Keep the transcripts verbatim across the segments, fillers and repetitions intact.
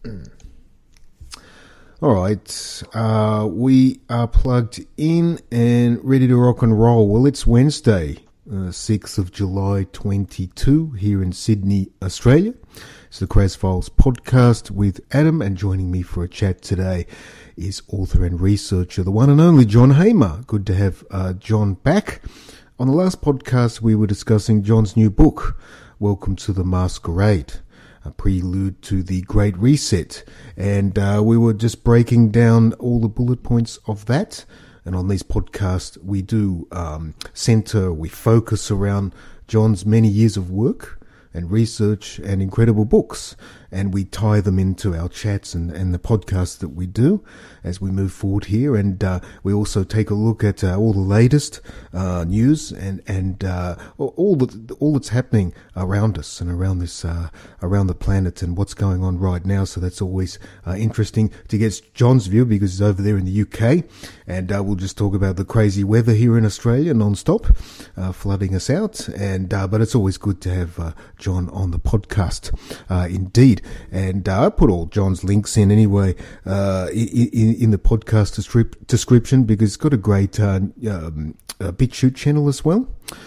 All right, uh, we are plugged in and ready to rock and roll. Well, it's Wednesday, uh, sixth of July twenty-two here in Sydney, Australia. It's the Kraz Files podcast with Adam, and joining me for a chat today is author and researcher, the one and only John Hamer. Good to have uh, John back. On the last podcast, we were discussing John's new book, Welcome to the Masquerade, a prelude to the Great Reset, and uh, we were just breaking down all the bullet points of that. And on these podcasts, we do um, center, we focus around John's many years of work and research and incredible books, and we tie them into our chats and, and the podcasts that we do as we move forward here. And uh, we also take a look at uh, all the latest uh, news and and uh, all the all that's happening around us and around this uh, around the planet and what's going on right now. So that's always uh, interesting to get John's view, because he's over there in the U K, and uh, we'll just talk about the crazy weather here in Australia non-stop, uh, flooding us out. And uh, but it's always good to have uh, John on the podcast, uh, indeed. And uh, I put all John's links in anyway uh, in, in the podcast description, because it's got a great uh, um, uh, BitChute channel as well.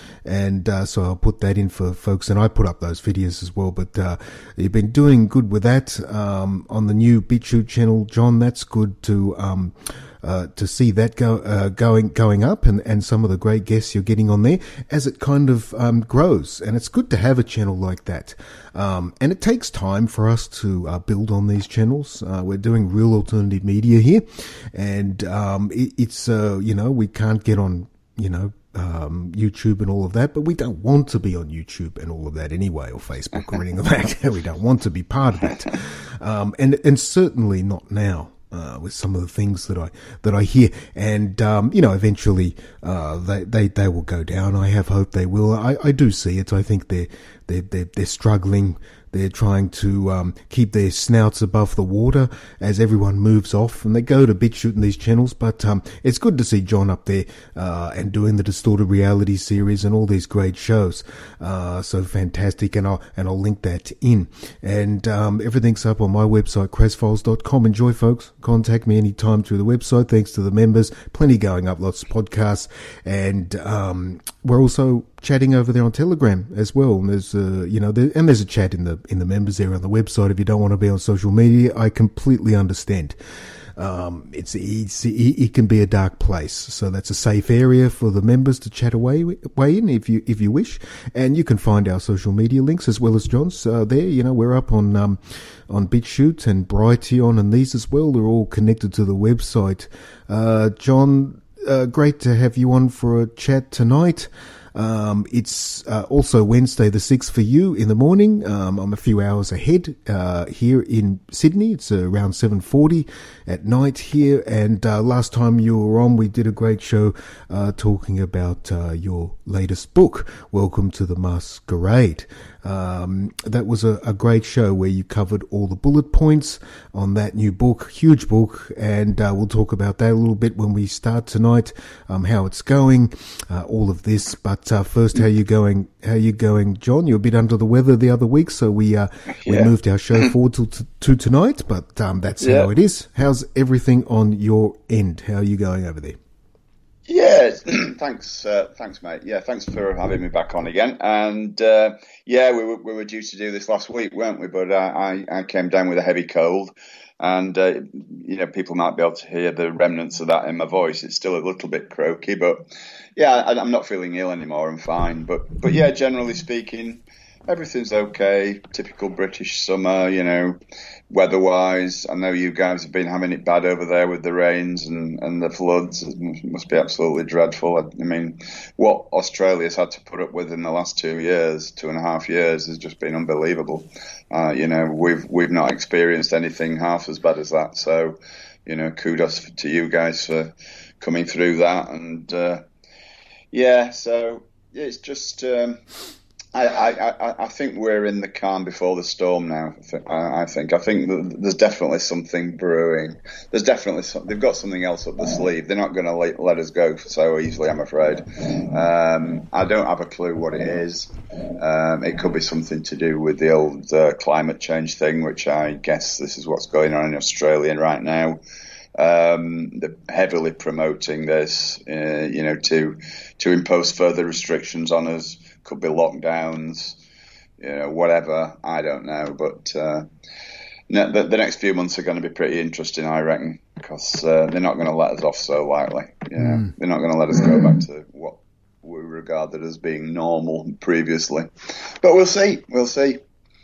And uh, so I'll put that in for folks, and I put up those videos as well. But uh, you've been doing good with that um, on the new BitChute channel, John. That's good to um, uh, to see that go uh, going going up, and, and some of the great guests you're getting on there as it kind of um, grows. And it's good to have a channel like that. Um, and it takes time for us to uh, build on these channels. Uh, we're doing real alternative media here, and um, it, it's uh, you know, we can't get on you know. Um, YouTube and all of that, but we don't want to be on YouTube and all of that anyway, or Facebook or anything like that. We don't want to be part of that, um, and and certainly not now. Uh, with some of the things that I that I hear, and um, you know, eventually uh, they they they will go down. I have hope they will. I, I do see it. I think they're they're they're, they're struggling. They're trying to um, keep their snouts above the water as everyone moves off, and they go to BitChute in these channels. But um, it's good to see John up there uh, and doing the Distorted Reality series and all these great shows. Uh, so fantastic, and I'll and I'll link that in. And um, everything's up on my website, kraz files dot com. Enjoy, folks. Contact me anytime through the website. Thanks to the members, plenty going up, lots of podcasts, and um, we're also chatting over there on Telegram as well. And there's uh, you know, there, and there's a chat in the in the members there on the website. If you don't want to be on social media, I completely understand. Um, it's, it's it, it can be a dark place, so that's a safe area for the members to chat away away in if you if you wish. And you can find our social media links as well as John's uh, there. You know, we're up on um, on BitChute and Brighteon and these as well. They're all connected to the website. Uh, John, uh, great to have you on for a chat tonight. Um, it's uh, also Wednesday the sixth for you in the morning. Um, I'm a few hours ahead uh, here in Sydney. It's uh, around seven forty at night here. And uh, last time you were on, we did a great show uh, talking about uh, your latest book, Welcome to the Masquerade. Um, that was a, a great show where you covered all the bullet points on that new book, huge book, and uh, we'll talk about that a little bit when we start tonight, um, how it's going, uh, all of this. But uh, first, how you going? How you going, John? You're a bit under the weather the other week, so we uh, we yeah. moved our show forward to, to, to tonight. But um, that's yeah. how it is. How's everything on your end? How are you going over there? Yeah, thanks, uh, thanks, mate. Yeah, thanks for having me back on again. And uh, yeah, we were we were due to do this last week, weren't we? But uh, I I came down with a heavy cold, and uh, you know, people might be able to hear the remnants of that in my voice. It's still a little bit croaky, but yeah, I, I'm not feeling ill anymore. I'm fine. But but yeah, generally speaking, everything's okay. Typical British summer, you know. Weather-wise, I know you guys have been having it bad over there with the rains and, and the floods. It must be absolutely dreadful. I, I mean, what Australia's had to put up with in the last two years, two and a half years, has just been unbelievable. Uh, you know, we've we've not experienced anything half as bad as that. So, you know, kudos to you guys for coming through that. And uh, yeah, so it's just. Um, I, I, I think we're in the calm before the storm now. I think. I think there's definitely something brewing. There's definitely some, they've got something else up the sleeve. They're not going to let, let us go so easily, I'm afraid. Um, I don't have a clue what it is. Um, it could be something to do with the old uh, climate change thing, which I guess this is what's going on in Australia right now. Um, they're heavily promoting this, uh, you know, to to impose further restrictions on us. Could be lockdowns, you know, whatever. I don't know, but uh, no, the, the next few months are going to be pretty interesting, I reckon, because uh, they're not going to let us off so lightly. You know, mm. They're not going to let us go back to what we regarded as being normal previously. But we'll see. We'll see.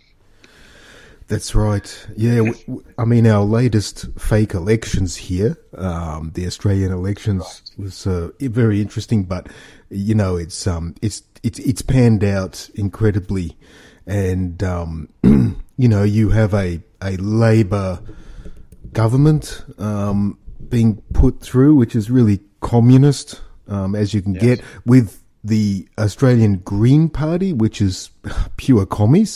That's right. Yeah, we, I mean, our latest fake elections here, um, the Australian elections, right. was uh, very interesting. But you know, it's um, it's it's it's panned out incredibly, and um, you know, you have a a Labor government um, being put through, which is really communist, um, as you can yes. get, with the Australian Green Party, which is pure commies.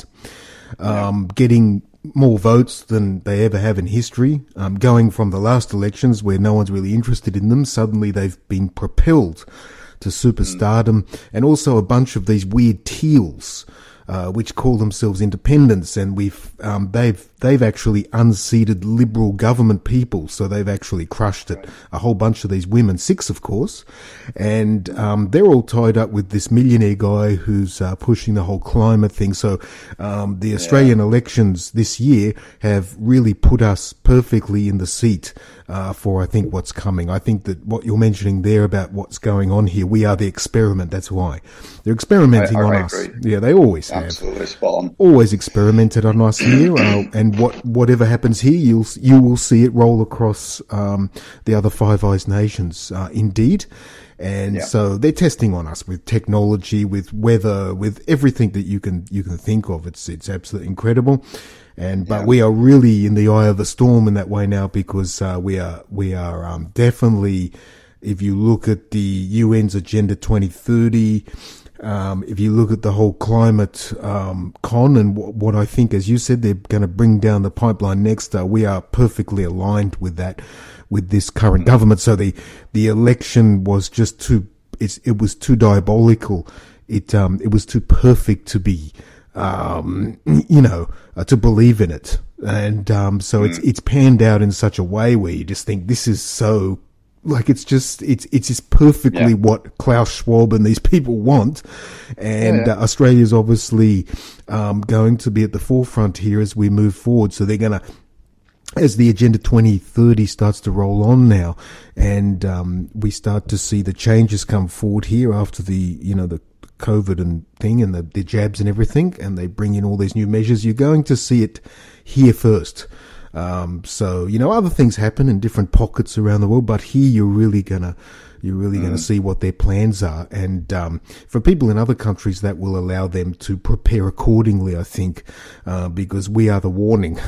Um, getting more votes than they ever have in history, um, going from the last elections where no one's really interested in them, suddenly they've been propelled to superstardom, mm. and also a bunch of these weird teals, uh, which call themselves independents, and we've, um, they've, they've actually unseated Liberal government people, so they've actually crushed it. A whole bunch of these women, six of course, and um, they're all tied up with this millionaire guy who's uh, pushing the whole climate thing. So um, the Australian yeah. elections this year have really put us perfectly in the seat uh, for, I think, what's coming. I think that what you're mentioning there about what's going on here, we are the experiment. That's why they're experimenting I, I on agree. us. Yeah, they always Absolutely have. Spot on. Always experimented on us here. Uh, and And what, whatever happens here, you'll, you will see it roll across, um, the other Five Eyes nations, uh, indeed. And yeah. so they're testing on us with technology, with weather, with everything that you can, you can think of. It's, it's absolutely incredible. And, but yeah. we are really in the eye of the storm in that way now, because, uh, we are, we are, um, definitely, if you look at the U N's Agenda twenty thirty, Um, if you look at the whole climate um, con and w- what I think, as you said, they're going to bring down the pipeline next, uh, we are perfectly aligned with that, with this current government. So the the election was just too, it's, it was too diabolical. It um it was too perfect to be, um you know, uh, to believe in it, and um so mm. it's it's panned out in such a way where you just think this is so. Like it's just, it's, it's just perfectly yeah. what Klaus Schwab and these people want. And yeah, yeah. Uh, Australia's obviously, um, going to be at the forefront here as we move forward. So they're going to, as the Agenda twenty thirty starts to roll on now, and, um, we start to see the changes come forward here after the, you know, the COVID and thing and the, the jabs and everything, and they bring in all these new measures, you're going to see it here first. Um, so, you know, other things happen in different pockets around the world, but here you're really gonna, you're really mm. gonna see what their plans are. And, um, for people in other countries, that will allow them to prepare accordingly, I think, uh, because we are the warning.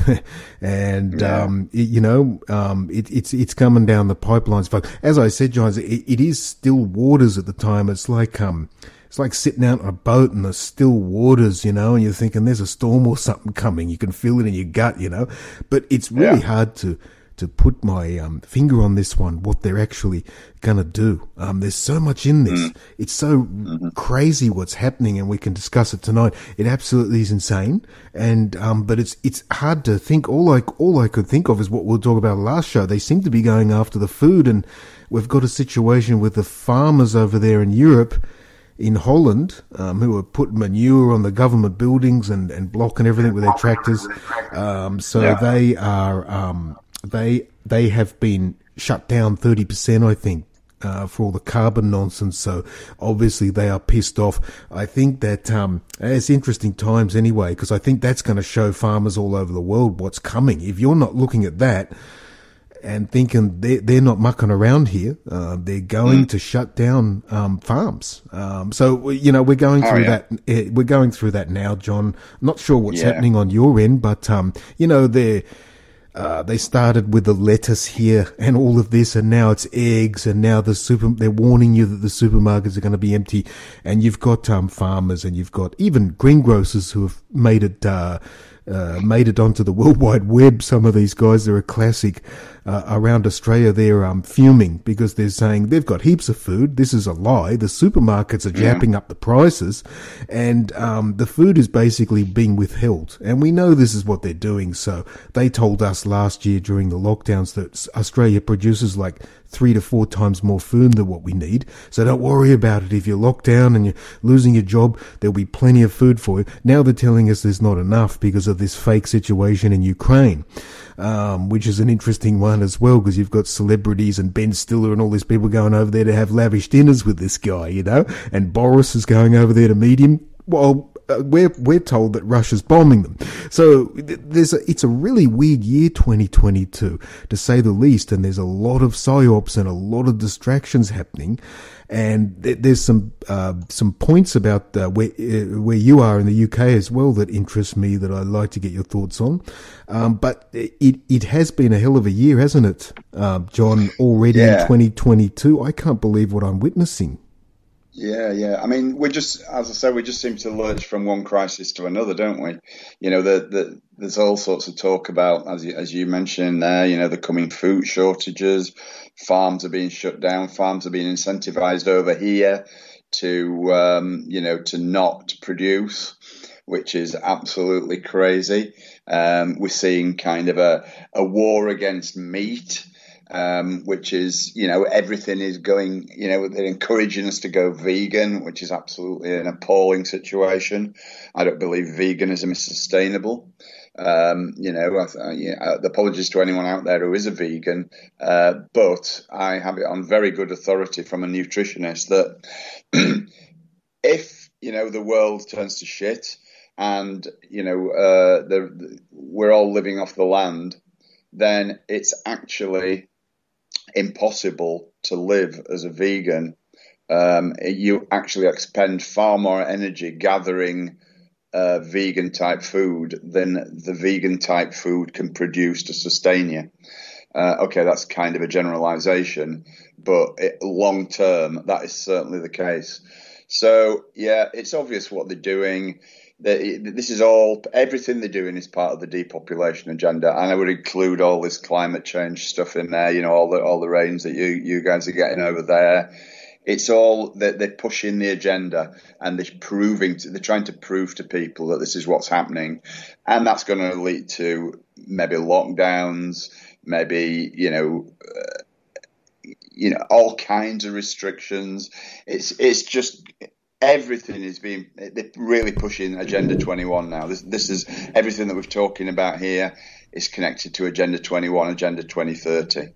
and, yeah. um, it, you know, um, it, it's, it's coming down the pipelines. But as I said, John, it, it is still waters at the time. It's like, um, It's like sitting out on a boat in the still waters, you know, and you're thinking there's a storm or something coming. You can feel it in your gut, you know. But it's really yeah. hard to, to put my um, finger on this one, what they're actually going to do. Um, there's so much in this. Mm. It's so mm-hmm. crazy what's happening, and we can discuss it tonight. It absolutely is insane. And um, but it's it's hard to think. All I, all I could think of is what we'll talk about last show. They seem to be going after the food, and we've got a situation with the farmers over there in Europe, in Holland, um, who are putting manure on the government buildings and, and blocking everything with their tractors. Um, so yeah. they are, um, they, they have been shut down thirty percent, I think, uh, for all the carbon nonsense. So obviously they are pissed off. I think that, um, it's interesting times anyway, because I think that's going to show farmers all over the world what's coming. If you're not looking at that and thinking they're, they're not mucking around here, uh, they're going mm. to shut down, um, farms. Um, so, you know, we're going through oh, yeah. that, we're going through that now, John. I'm not sure what's yeah. happening on your end, but, um, you know, they're, Uh, they started with the lettuce here and all of this, and now it's eggs, and now the super, they're warning you that the supermarkets are going to be empty, and you've got, um, farmers, and you've got even greengrocers who have made it, uh, Uh, made it onto the World Wide Web. Some of these guys, they're a classic. Uh, around Australia, they're um, fuming because they're saying they've got heaps of food. This is a lie. The supermarkets are japping up the prices, and um, the food is basically being withheld. And we know this is what they're doing. So they told us last year during the lockdowns that Australia produces like three to four times more food than what we need. So don't worry about it. If you're locked down and you're losing your job, there'll be plenty of food for you. Now they're telling us there's not enough because of this fake situation in Ukraine, um, which is an interesting one as well, because you've got celebrities and Ben Stiller and all these people going over there to have lavish dinners with this guy, you know, and Boris is going over there to meet him. Well, uh, we're we're told that Russia's bombing them. So there's a, it's a really weird year, twenty twenty-two, to say the least. And there's a lot of psyops and a lot of distractions happening. And th- there's some uh, some points about uh, where uh, where you are in the U K as well that interest me, that I'd like to get your thoughts on. Um, but it it has been a hell of a year, hasn't it, uh, John? Already yeah. in twenty twenty-two, I can't believe what I'm witnessing. Yeah, yeah. I mean, we just, as I said, we just seem to lurch from one crisis to another, don't we? You know, the, the, there's all sorts of talk about, as you, as you mentioned there, you know, the coming food shortages, farms are being shut down, farms are being incentivized over here to, um, you know, to not produce, which is absolutely crazy. Um, we're seeing kind of a, a war against meat. Um, which is, you know, everything is going, you know, they're encouraging us to go vegan, which is absolutely an appalling situation. I don't believe veganism is sustainable. Um, you know, I, you know, apologies to anyone out there who is a vegan, uh, but I have it on very good authority from a nutritionist that if, you know, the world turns to shit and, you know, uh, the, the, we're all living off the land, then it's actually impossible to live as a vegan. Um, you actually expend far more energy gathering uh, vegan type food than the vegan type food can produce to sustain you. Uh, okay, that's kind of a generalization, but it, long term, that is certainly the case. So, yeah, it's obvious what they're doing. This is all, everything they're doing is part of the depopulation agenda, and I would include all this climate change stuff in there. You know, all the all the rains that you you guys are getting over there. It's all that they're pushing the agenda, and they're proving, to, they're trying to prove to people that this is what's happening, and that's going to lead to maybe lockdowns, maybe you know. Uh, you know, all kinds of restrictions. It's it's just. Everything is being, they're really pushing Agenda twenty-one now. This, this is everything that we're talking about here is connected to Agenda twenty-one, Agenda twenty thirty.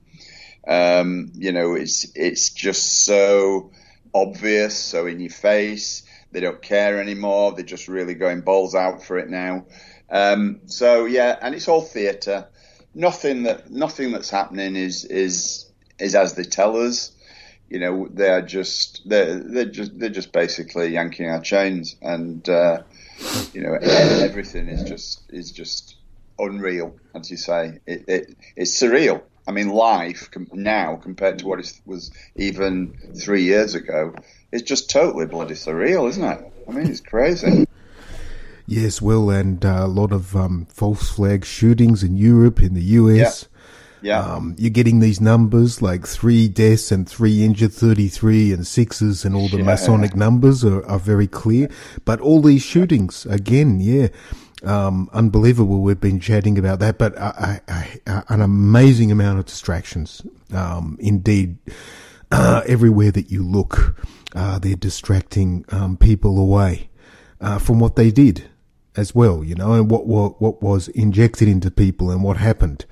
Um, you know, it's, it's just so obvious, so in your face. They don't care anymore. They're just really going balls out for it now. Um, so yeah, and it's all theatre. Nothing that, nothing that's happening is, is, is as they tell us. You know, they are just they're they're just they're just basically yanking our chains, and uh, you know everything is just is just unreal, as you say. It, it it's surreal. I mean, life com- now compared to what it was even three years ago is just totally bloody surreal, isn't it? I mean, it's crazy. Yes, well, and uh, a lot of um, false flag shootings in Europe, in the U S. Yeah. Yeah. Um, you're getting these numbers like three deaths and three injured, thirty-three and sixes, and all the yeah. Masonic numbers are, are very clear. But all these shootings, again, yeah, um, unbelievable. We've been chatting about that, but I, I, I, an amazing amount of distractions. Um, indeed, uh, everywhere that you look, uh, they're distracting um, people away uh, from what they did as well, you know, and what, what, what was injected into people and what happened.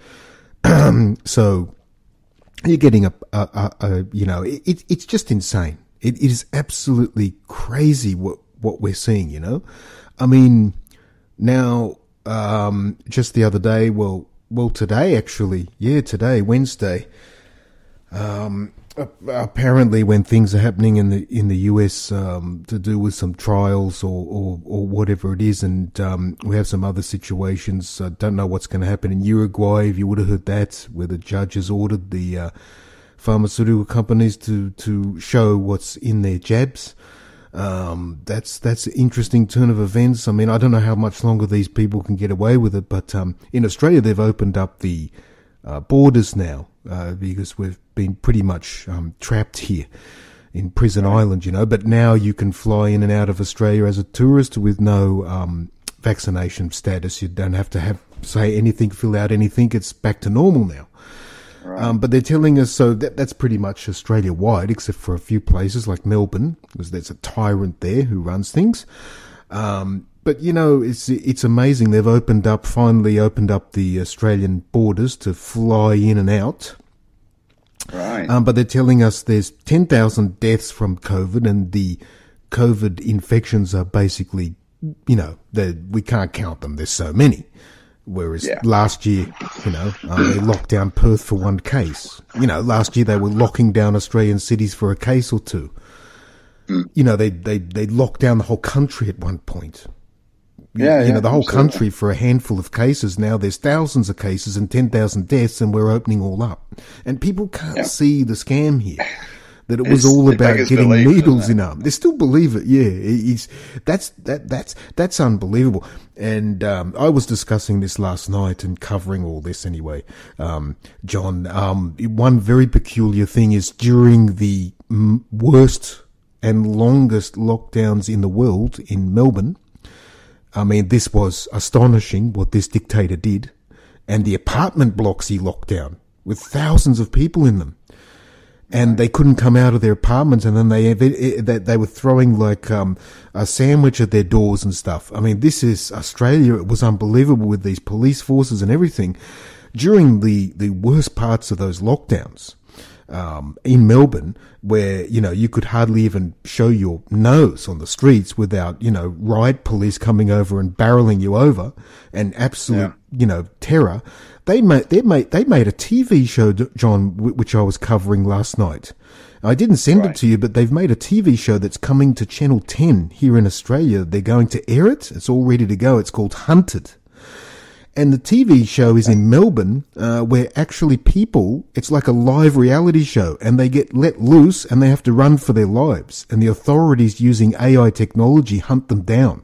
So you're getting a, a, a, a you know, it, it's just insane. It, it is absolutely crazy what, what we're seeing, you know. I mean, now, um, just the other day, well, well, today actually, yeah, today, Wednesday, um, apparently when things are happening in the in the U S um, to do with some trials or, or, or whatever it is, and um, we have some other situations. I don't know what's going to happen in Uruguay, if you would have heard that, where the judge has ordered the uh, pharmaceutical companies to, to show what's in their jabs. Um, that's that's an interesting turn of events. I mean, I don't know how much longer these people can get away with it, but um, in Australia they've opened up the uh, borders now uh, because we've been pretty much um, trapped here in Prison right. Island, you know. But now you can fly in and out of Australia as a tourist with no um, vaccination status. You don't have to have say anything, fill out anything. It's back to normal now. Right. Um, but they're telling us, so that that's pretty much Australia-wide, except for a few places like Melbourne, because there's a tyrant there who runs things. Um, but, you know, it's it's amazing. They've opened up, finally opened up the Australian borders to fly in and out. Right. Um, but they're telling us there's ten thousand deaths from COVID, and the COVID infections are basically, you know, we can't count them. There's so many. Whereas yeah. last year, you know, uh, they locked down Perth for one case. You know, last year they were locking down Australian cities for a case or two. Mm. You know, they, they, they locked down the whole country at one point. Yeah, you yeah, know, the whole absolutely. country for a handful of cases. Now there's thousands of cases and ten thousand deaths, and we're opening all up. And people can't yeah. see the scam here. That it was it's all about getting belief, needles in them. They still believe it. Yeah, it's that's that that's that's unbelievable. And um, I was discussing this last night and covering all this anyway, um, John. Um, one very peculiar thing is during the m- worst and longest lockdowns in the world in Melbourne. I mean, this was astonishing what this dictator did, and the apartment blocks he locked down with thousands of people in them. And they couldn't come out of their apartments, and then they they, they were throwing like um, a sandwich at their doors and stuff. I mean, this is Australia. It was unbelievable with these police forces and everything. During the, the worst parts of those lockdowns um, in Melbourne, where, you know, you could hardly even show your nose on the streets without, you know, riot police coming over and barreling you over, and absolute, yeah. you know, terror. They made, they made, they made a T V show, John, which I was covering last night. I didn't send right. it to you, but they've made a T V show that's coming to Channel ten here in Australia. They're going to air it. It's all ready to go. It's called Hunted. And the T V show is in Melbourne, uh, where actually people, it's like a live reality show, and they get let loose and they have to run for their lives. And the authorities using A I technology hunt them down.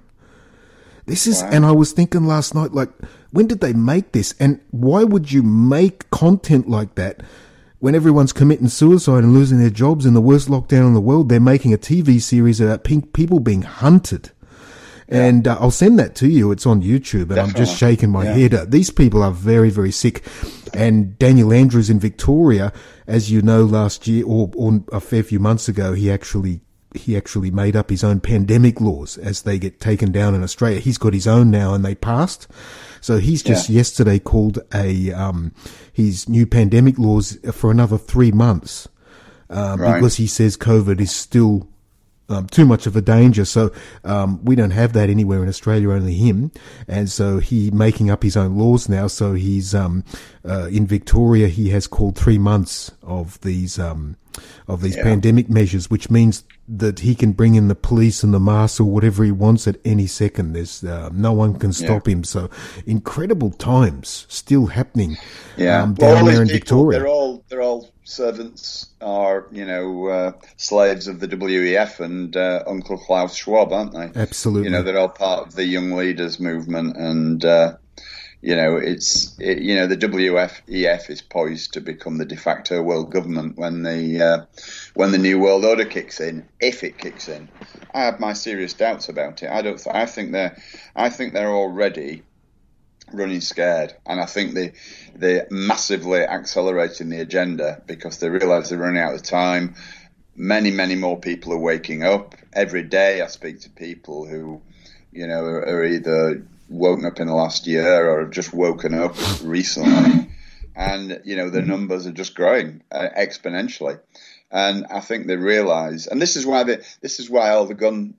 This is, wow. and I was thinking last night, like, when did they make this? And why would you make content like that when everyone's committing suicide and losing their jobs in the worst lockdown in the world? They're making a T V series about pink people being hunted. Yeah. And uh, I'll send that to you. It's on YouTube, and Definitely. I'm just shaking my yeah. head. These people are very, very sick. And Daniel Andrews in Victoria, as you know, last year or, or a fair few months ago, he actually he actually made up his own pandemic laws as they get taken down in Australia. He's got his own now, and they passed. So he's just yeah. yesterday called a um his new pandemic laws for another three months uh, right. because he says COVID is still Um, too much of a danger. So, um, we don't have that anywhere in Australia, only him. And so he making up his own laws now. So he's, um, uh, in Victoria, he has called three months of these, um, of these yeah. pandemic measures, which means that he can bring in the police and the masks or whatever he wants at any second. There's, uh, no one can stop yeah. him. So incredible times still happening, yeah. um, well, down there in people, Victoria. They're all, they're all servants are, you know, uh, slaves of the W E F and uh, Uncle Klaus Schwab, aren't they? Absolutely. You know, they're all part of the Young Leaders movement, and uh, you know, it's it, you know, the W E F is poised to become the de facto world government when the uh, when the new world order kicks in, if it kicks in. I have my serious doubts about it. I don't. Th- I think they're. I think they're already running scared, and I think they they're massively accelerating the agenda because they realise they're running out of time. Many, many more people are waking up every day. I speak to people who, you know, are, are either woken up in the last year or have just woken up recently, and you know, the numbers are just growing uh, exponentially. And I think they realise, and this is why they, this is why all the gun.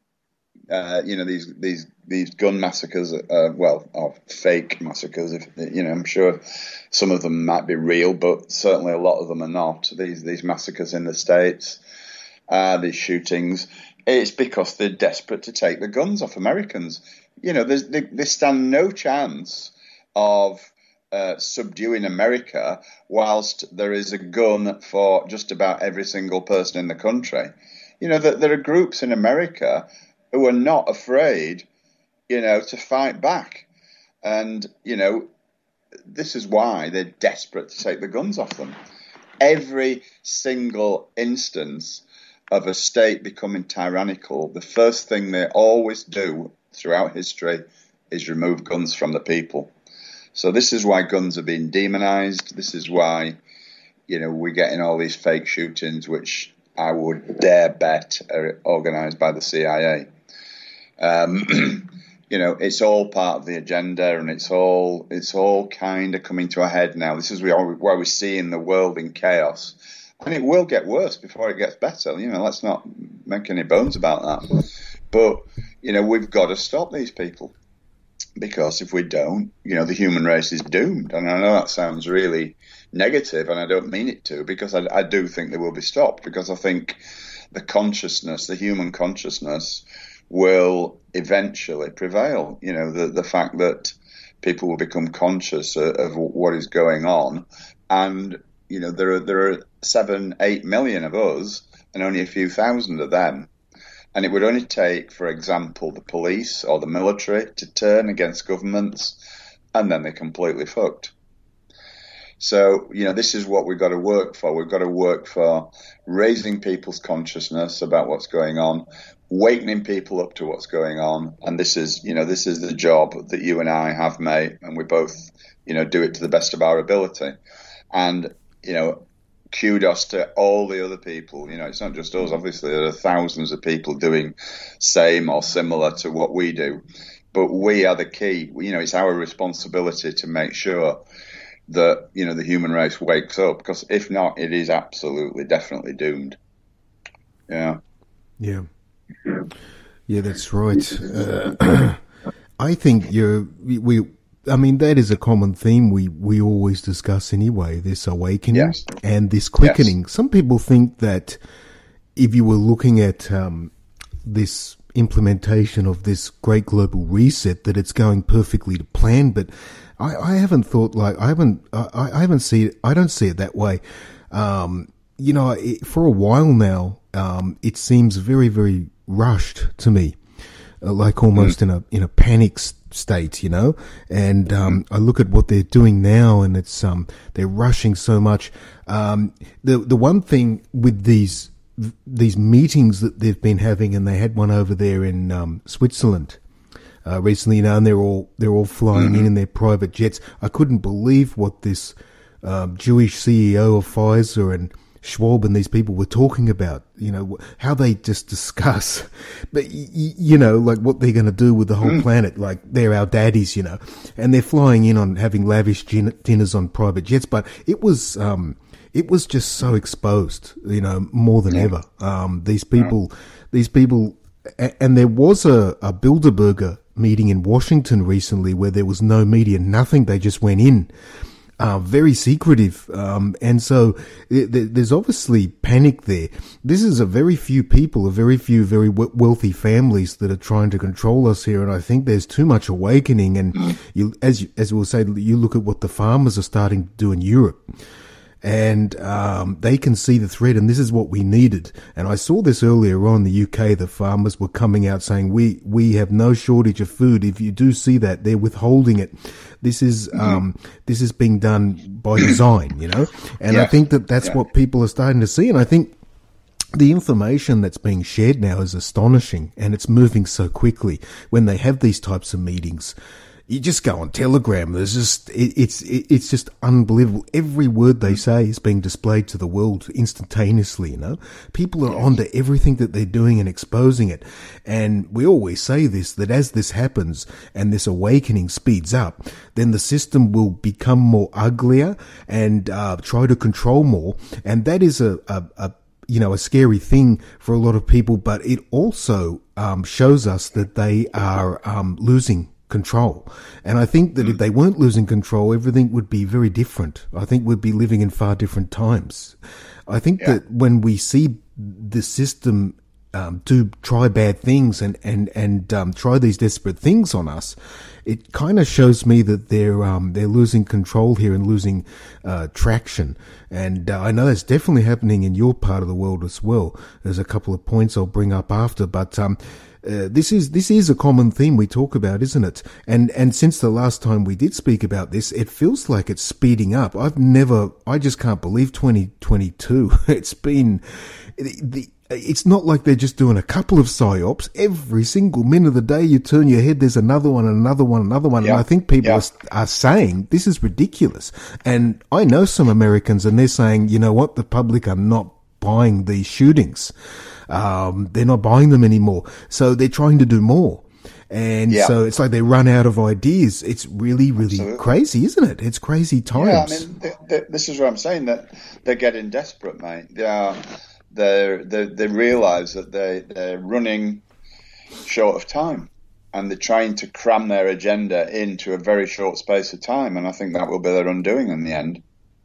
Uh, you know, these these these gun massacres, uh, well, are fake massacres. If you know, I'm sure some of them might be real, but certainly a lot of them are not. These these massacres in the States, uh, these shootings, it's because they're desperate to take the guns off Americans. You know, they, they stand no chance of uh, subduing America whilst there is a gun for just about every single person in the country. You know, that there are groups in America who are not afraid, you know, to fight back. And, you know, this is why they're desperate to take the guns off them. Every single instance of a state becoming tyrannical, the first thing they always do throughout history is remove guns from the people. So this is why guns are being demonized. This is why, you know, we're getting all these fake shootings, which I would dare bet are organized by the C I A. Um, you know, it's all part of the agenda, and it's all it's all kind of coming to a head now. This is why we're seeing the world in chaos. And it will get worse before it gets better. You know, let's not make any bones about that. But, you know, we've got to stop these people. Because if we don't, you know, the human race is doomed. And I know that sounds really negative, and I don't mean it to, because I, I do think they will be stopped. Because I think the consciousness, the human consciousness, will eventually prevail. You know, the, the fact that people will become conscious of, of what is going on. And, you know, there are, there are seven, eight million of us and only a few thousand of them. And it would only take, for example, the police or the military to turn against governments, and then they're completely fucked. So, you know, this is what we've got to work for. We've got to work for raising people's consciousness about what's going on, wakening people up to what's going on. And this is, you know, this is the job that you and I have, mate, and we both, you know, do it to the best of our ability. And, you know, kudos to all the other people. You know, it's not just us. Obviously, there are thousands of people doing same or similar to what we do. But we are the key. You know, it's our responsibility to make sure that, you know, the human race wakes up. Because if not, it is absolutely, definitely doomed. Yeah. Yeah. Yeah, that's right. Uh, I think you're, we, I mean, that is a common theme we, we always discuss anyway, this awakening yes. and this quickening. Yes. Some people think that if you were looking at um, this implementation of this great global reset, that it's going perfectly to plan, but I, I haven't thought like, I haven't, I, I haven't seen it, I don't see it that way. Um, you know, it, for a while now, um, it seems very, very rushed to me, uh, like almost mm. in a, in a panic state, you know, and, um, I look at what they're doing now, and it's, um, they're rushing so much. Um, the, the one thing with these, these meetings that they've been having, and they had one over there in, um, Switzerland, uh, recently, you know, and they're all, they're all flying mm-hmm. in in their private jets. I couldn't believe what this, um, Jewish C E O of Pfizer and Schwab and these people were talking about, you know, how they just discuss, but y- you know, like what they're going to do with the whole mm. planet, like they're our daddies, you know, and they're flying in on having lavish gin- dinners on private jets. But it was, um, it was just so exposed, you know, more than yeah. ever. Um, these people, yeah. these people, and there was a, a Bilderberger meeting in Washington recently where there was no media, nothing. They just went in. Uh, very secretive, um, and so it, there's obviously panic there. This is a very few people, a very few very w- wealthy families that are trying to control us here, and I think there's too much awakening. And you, as you, as we'll say, you look at what the farmers are starting to do in Europe, and um, they can see the threat, and this is what we needed. And I saw this earlier on in the U K. The farmers were coming out saying, we we have no shortage of food. If you do see that, they're withholding it. This is um, this is being done by design, you know. And yeah. I think that that's yeah. what people are starting to see. And I think the information that's being shared now is astonishing, and it's moving so quickly. When they have these types of meetings, you just go on Telegram. There's just it, it's it, it's just unbelievable. Every word they say is being displayed to the world instantaneously. You know, people are onto everything that they're doing and exposing it. And we always say this, that as this happens and this awakening speeds up, then the system will become more uglier and uh, try to control more. And that is a, a, a you know, a scary thing for a lot of people. But it also um, shows us that they are um, losing control. And I think that if they weren't losing control, everything would be very different. I think we'd be living in far different times. I think yeah. that when we see the system um, do try bad things and, and, and um, try these desperate things on us, it kind of shows me that they're um, they're losing control here and losing uh, traction. And uh, I know that's definitely happening in your part of the world as well. There's a couple of points I'll bring up after, but um, uh, this is this is a common theme we talk about, isn't it? And and since the last time we did speak about this, it feels like it's speeding up. I've never, I just can't believe twenty twenty-two. It's been the. the It's not like they're just doing a couple of psyops. Every single minute of the day, you turn your head, there's another one, another one, another one. Yeah. And I think people yeah. are, are saying, this is ridiculous. And I know some Americans, and they're saying, you know what, the public are not buying these shootings. Um, they're not buying them anymore. So they're trying to do more. And yeah. so it's like they run out of ideas. It's really, really Absolutely. crazy, isn't it? It's crazy times. Yeah, I mean, th- th- this is what I'm saying, that they're getting desperate, mate. They are... They they they realise that they they're running short of time, and they're trying to cram their agenda into a very short space of time, and I think that will be their undoing in the end.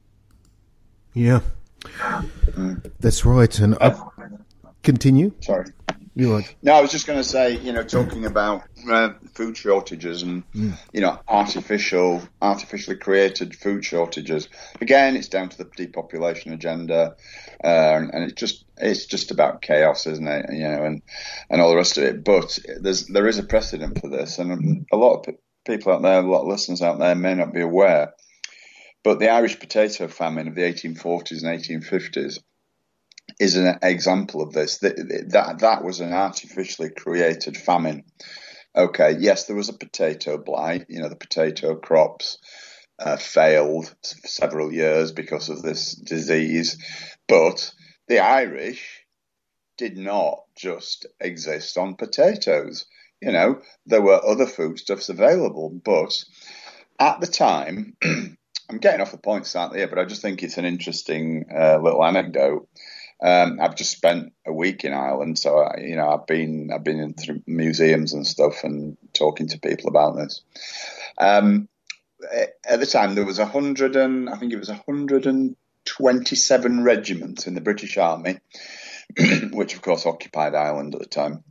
Yeah, mm. That's right. And uh, continue. Sorry. You're right. No, I was just going to say, you know, talking about uh, food shortages and, mm. you know, artificial, artificially created food shortages. Again, it's down to the depopulation agenda, uh, and, and it's just it's just about chaos, isn't it? You know, and, and all the rest of it. But there's there is a precedent for this, and a lot of people out there, a lot of listeners out there may not be aware. But the Irish potato famine of the eighteen forties and eighteen fifties is an example of this. That, that that was an artificially created famine. Okay, yes, there was a potato blight. You know, the potato crops uh, failed for several years because of this disease. But the Irish did not just exist on potatoes. You know, there were other foodstuffs available. But at the time, I'm getting off the point slightly here, but I just think it's an interesting uh, little anecdote. Um, I've just spent a week in Ireland, so I, you know I've been I've been in through museums and stuff and talking to people about this. Um, at the time, there was a hundred and I think it was a hundred and twenty-seven regiments in the British Army, which of course occupied Ireland at the time.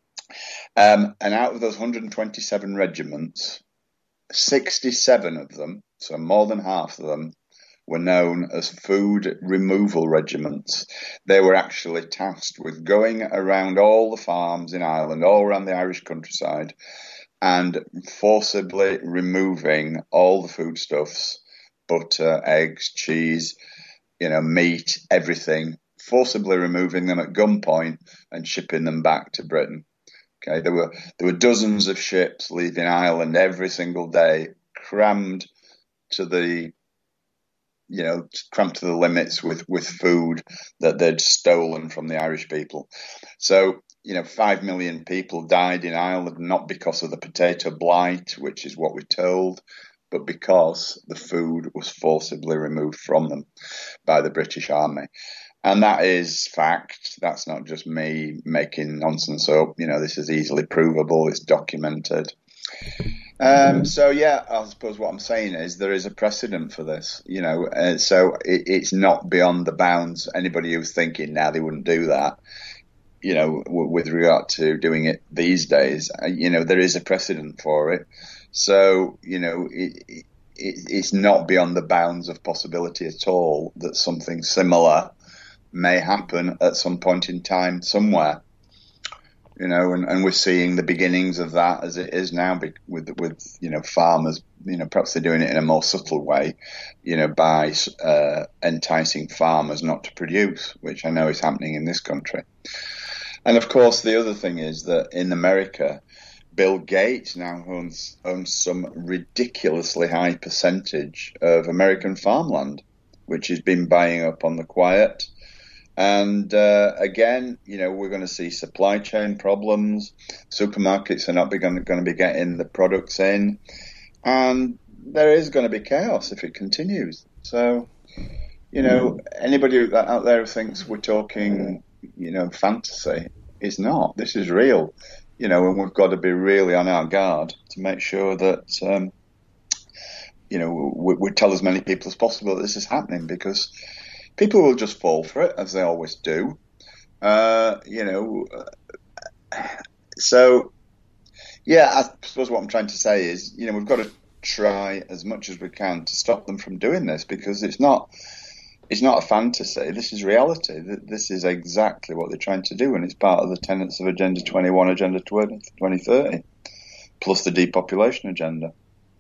Um, and out of those one hundred twenty-seven regiments, sixty-seven of them, so more than half of them, were known as food removal regiments. They were actually tasked with going around all the farms in Ireland, all around the Irish countryside, and forcibly removing all the foodstuffs, butter, eggs, cheese, you know, meat, everything, forcibly removing them at gunpoint and shipping them back to Britain. Okay, there were there were dozens of ships leaving Ireland every single day, crammed to the you know, cramped to the limits with, with food that they'd stolen from the Irish people. So, you know, five million people died in Ireland, not because of the potato blight, which is what we're told, but because the food was forcibly removed from them by the British Army. And that is fact. That's not just me making nonsense up. You know, this is easily provable. It's documented. Um, so, yeah, I suppose what I'm saying is there is a precedent for this, you know, uh, so it, it's not beyond the bounds. Anybody who's thinking now they wouldn't do that, you know, w- with regard to doing it these days, uh, you know, there is a precedent for it. So, you know, it, it, it's not beyond the bounds of possibility at all that something similar may happen at some point in time somewhere. You know, and, and we're seeing the beginnings of that as it is now with, with, you know, farmers, you know, perhaps they're doing it in a more subtle way, you know, by uh, enticing farmers not to produce, which I know is happening in this country. And of course, the other thing is that in America, Bill Gates now owns, owns some ridiculously high percentage of American farmland, which he's been buying up on the quiet. And uh, again, you know, we're going to see supply chain problems. Supermarkets are not going to be getting the products in. And there is going to be chaos if it continues. So, you know, anybody out there who thinks we're talking, you know, fantasy, is not. This is real. you know, and we've got to be really on our guard to make sure that, um, you know, we, we tell as many people as possible that this is happening, because people will just fall for it, as they always do. Uh, you know, so, yeah, I suppose what I'm trying to say is, you know, we've got to try as much as we can to stop them from doing this, because it's not it's not a fantasy. This is reality. This is exactly what they're trying to do, and it's part of the tenets of Agenda twenty-one, Agenda twenty thirty, plus the depopulation agenda.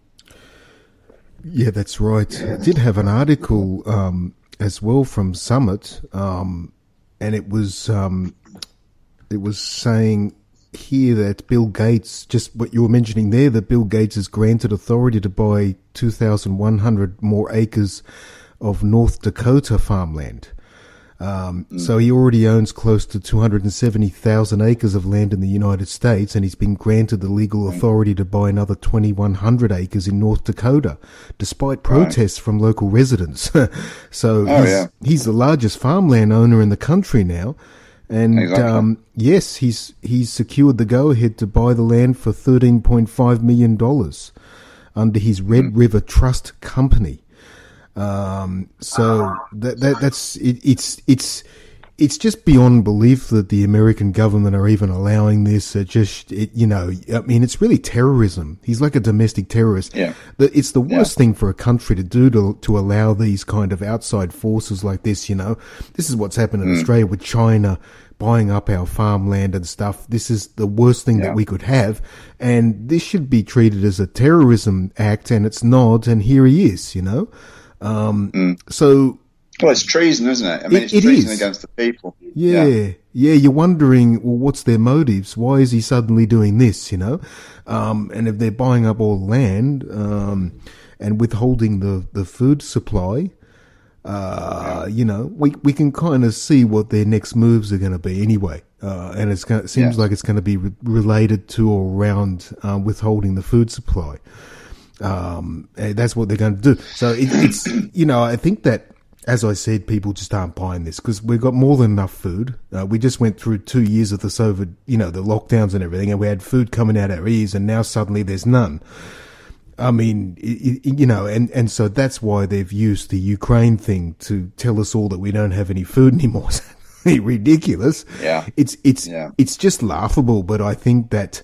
Yeah, that's right. I did have an article um, as well from Summit, um, and it was um, it was saying here that Bill Gates, just what you were mentioning there, that Bill Gates has granted authority to buy two thousand one hundred more acres of North Dakota farmland. Um, mm. So he already owns close to two hundred seventy thousand acres of land in the United States, and he's been granted the legal authority to buy another twenty-one hundred acres in North Dakota, despite protests right. from local residents. So oh, he's, yeah. he's the largest farmland owner in the country now. And exactly. um, yes, he's he's secured the go-ahead to buy the land for thirteen point five million dollars under his Red mm. River Trust Company. Um, so that, that that's it, it's it's it's just beyond belief that the American government are even allowing this. It just it, you know, I mean, it's really terrorism. He's like a domestic terrorist. Yeah. It's the worst yeah. thing for a country to do to to allow these kind of outside forces like this. You know, this is what's happened in mm. Australia with China buying up our farmland and stuff. This is the worst thing yeah. that we could have, and this should be treated as a terrorism act, and it's not. And here he is, you know. Um, mm. So, well, it's treason, isn't it? I mean, it, it's it treason is. against the people. Yeah, yeah, yeah. You're wondering, well, what's their motives? Why is he suddenly doing this? You know, um, and if they're buying up all land um, and withholding the, the food supply, uh, yeah. you know, we we can kind of see what their next moves are going to be anyway. Uh, and it's gonna, it seems yeah. like it's going to be re- related to or around uh, withholding the food supply. Um, that's what they're going to do. So it, it's, you know, I think that, as I said, people just aren't buying this because we've got more than enough food. Uh, we just went through two years of the COVID, you know, the lockdowns and everything, and we had food coming out our ears, and now suddenly there's none. I mean, it, it, you know, and, and so that's why they've used the Ukraine thing to tell us all that we don't have any food anymore. It's ridiculous. Yeah. It's, it's, yeah. it's just laughable, but I think that,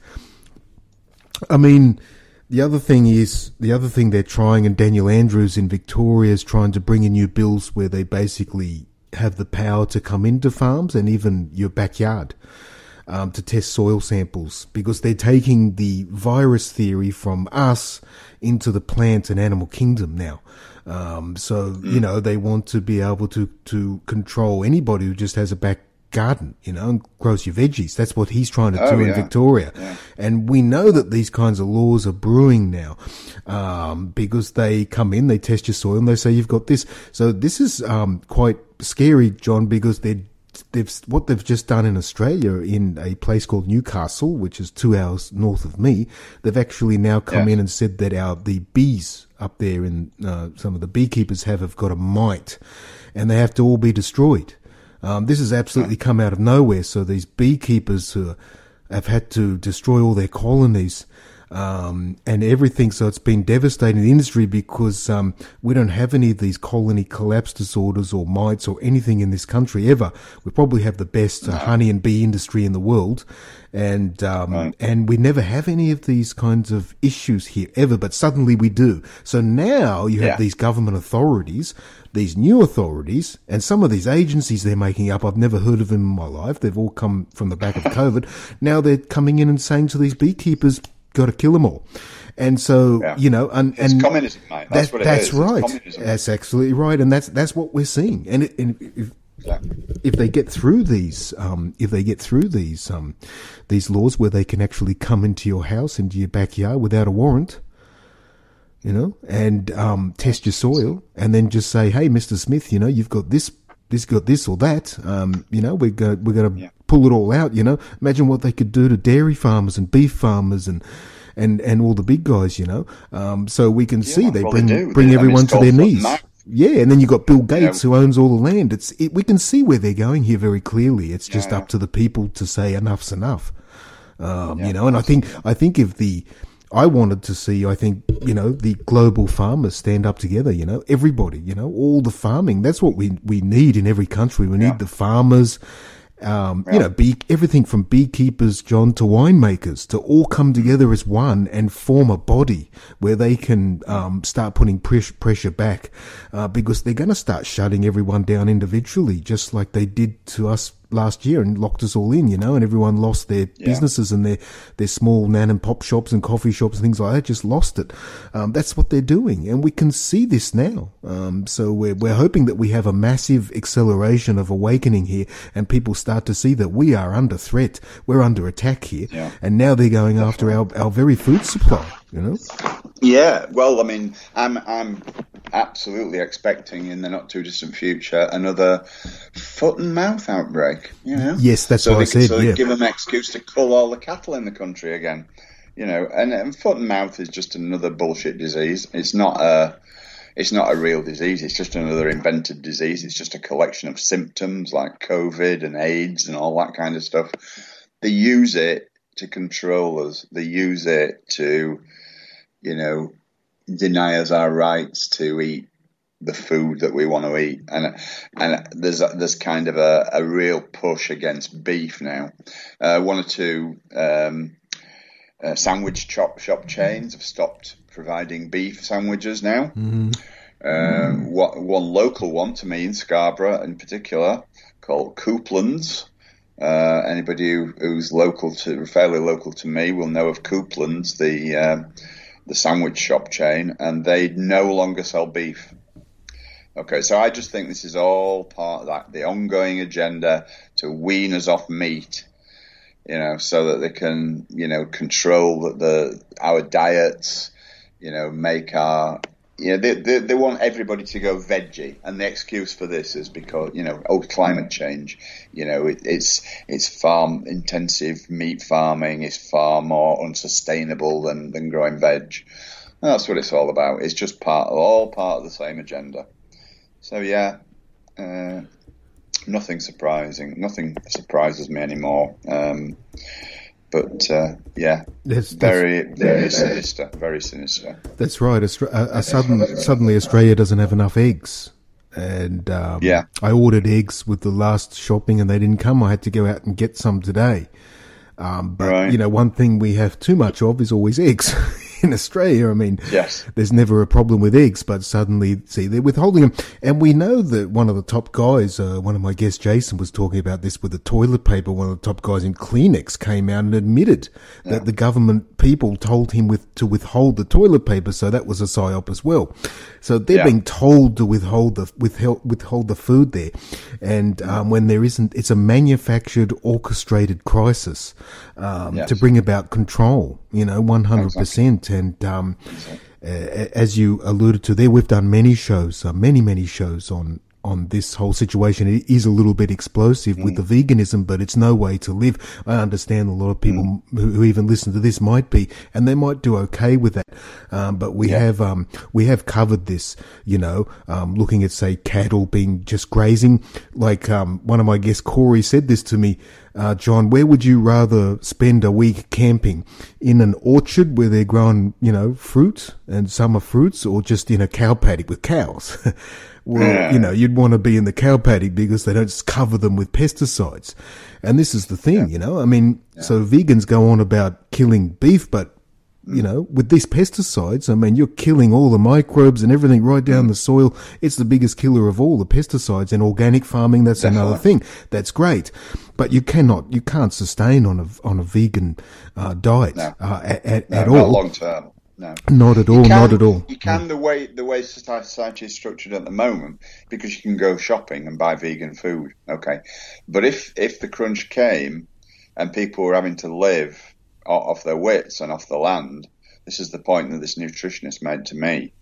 I mean, The other thing is, the other thing they're trying, and Daniel Andrews in Victoria is trying to bring in new bills where they basically have the power to come into farms and even your backyard um, to test soil samples, because they're taking the virus theory from us into the plant and animal kingdom now. Um, so, mm. you know, they want to be able to, to control anybody who just has a back garden, you know, and grows your veggies. That's what he's trying to oh, do yeah. in Victoria. Yeah. And we know that these kinds of laws are brewing now, um, because they come in, they test your soil, and they say you've got this. So this is, um, quite scary, John, because they're, they've, what they've just done in Australia in a place called Newcastle, which is two hours north of me, they've actually now come yeah. in and said that our, the bees up there in, uh, some of the beekeepers have, have got a mite, and they have to all be destroyed. Um, this has absolutely come out of nowhere. So these beekeepers who have had to destroy all their colonies, um, and everything. So it's been devastating the industry because, um, we don't have any of these colony collapse disorders or mites or anything in this country ever. We probably have the best uh, honey and bee industry in the world. And, um, right. and we never have any of these kinds of issues here ever, but suddenly we do. So now you have yeah. these government authorities, these new authorities, and some of these agencies they're making up. I've never heard of them in my life. They've all come from the back of COVID. Now they're coming in and saying to these beekeepers, got to kill them all. And so, yeah. you know, and, it's and communism, mate. That's that, what it that's is. right. That's absolutely right. And that's, that's what we're seeing. And, it, and if, Exactly. if they get through these, um, if they get through these, um, these laws where they can actually come into your house, into your backyard without a warrant, you know, and, um, test your soil and then just say, hey, Mister Smith, you know, you've got this, this got this or that, um, you know, we're going, we're going to yeah. pull it all out, you know, imagine what they could do to dairy farmers and beef farmers and, and, and all the big guys, you know, um, so we can yeah, see they bring, they bring they, everyone I mean, to their knees. Mac- Yeah, and then you've got Bill Gates, yeah. who owns all the land. It's it, we can see where they're going here very clearly. It's just yeah, yeah. up to the people to say enough's enough. Um, yeah, you know, and I think, I think if the, I wanted to see, I think, you know, the global farmers stand up together, you know, everybody, you know, all the farming. That's what we, we need in every country. We need yeah. the farmers, um, yeah. you know, bee, everything from beekeepers, John, to winemakers to all come together as one and form a body where they can, um, start putting press, pressure back, uh, because they're going to start shutting everyone down individually, just like they did to us last year and locked us all in, you know, and everyone lost their yeah. businesses and their, their small nan and pop shops and coffee shops and things like that, just lost it. Um, that's what they're doing. And we can see this now. Um, so we're, we're hoping that we have a massive acceleration of awakening here and people start to see that we are under threat. We're under attack here. Yeah. And now they're going after our, our very food supply, you know? Yeah. Well, I mean, I'm, I'm absolutely expecting in the not too distant future another foot and mouth outbreak. You know? Yes, that's so what they, I said. So yeah. they give them an excuse to cull all the cattle in the country again. You know, and, and foot and mouth is just another bullshit disease. It's not a, it's not a real disease. It's just another invented disease. It's just a collection of symptoms like COVID and AIDS and all that kind of stuff. They use it to control us. They use it to, you know, deny us our rights to eat the food that we want to eat, and and there's a, there's kind of a, a real push against beef now. Uh, one or two um, uh, sandwich chop shop chains have stopped providing beef sandwiches now. Mm-hmm. Um, what, one local one to me in Scarborough, in particular, called Couplands. Uh, anybody who, who's local to fairly local to me will know of Couplands, the um, the sandwich shop chain, and they no longer sell beef. Okay, so I just think this is all part of that, the ongoing agenda to wean us off meat, you know, so that they can, you know, control the, the our diets, you know, make our, you know, they, they they want everybody to go veggie, and the excuse for this is because, you know, oh, climate change, you know, it, it's it's farm intensive meat farming is far more unsustainable than than growing veg. And that's what it's all about. It's just part of all part of the same agenda. So yeah, uh, nothing surprising. Nothing surprises me anymore. Um, But, uh, yeah, that's, very, that's, very sinister, very sinister. That's right. Austra- uh, uh, sudden, suddenly Australia doesn't have enough eggs. And um, yeah. I ordered eggs with the last shopping and they didn't come. I had to go out and get some today. Um, but, right. you know, one thing we have too much of is always eggs. In Australia, I mean, yes. there's never a problem with eggs, but suddenly, see, they're withholding them. And we know that one of the top guys, uh, one of my guests, Jason, was talking about this with the toilet paper. One of the top guys in Kleenex came out and admitted yeah. that the government people told him with, to withhold the toilet paper, so that was a psyop as well. So they're yeah. being told to withhold the withhold, withhold the food there, and um, when there isn't, it's a manufactured, orchestrated crisis um, yes. to bring about control. You know, one hundred percent. And um, uh, as you alluded to there, we've done many shows, uh, many, many shows on, on this whole situation. It is a little bit explosive mm. with the veganism, but it's no way to live. I understand a lot of people mm. who, who even listen to this might be, and they might do okay with that. Um, but we yeah. have, um, we have covered this, you know, um, looking at, say, cattle being just grazing. Like, um, one of my guests, Corey, said this to me. Uh, John, where would you rather spend a week camping? In an orchard where they're growing, you know, fruit and summer fruits, or just in a cow paddock with cows? Well, yeah. you know, you'd want to be in the cow paddock because they don't cover them with pesticides. And this is the thing, yeah. you know, I mean, yeah. so vegans go on about killing beef, but, you know, with these pesticides, I mean, you're killing all the microbes and everything right down mm. the soil. It's the biggest killer of all, the pesticides. And organic farming, that's Definitely. another thing. That's great. But you cannot, you can't sustain on a, on a vegan, uh, diet, no. uh, at, at, no, at not all. long term. No. Not at all, can, not at all. You can yeah. the way the way society is structured at the moment, because you can go shopping and buy vegan food, okay. But if if the crunch came and people were having to live off their wits and off the land, this is the point that this nutritionist made to me.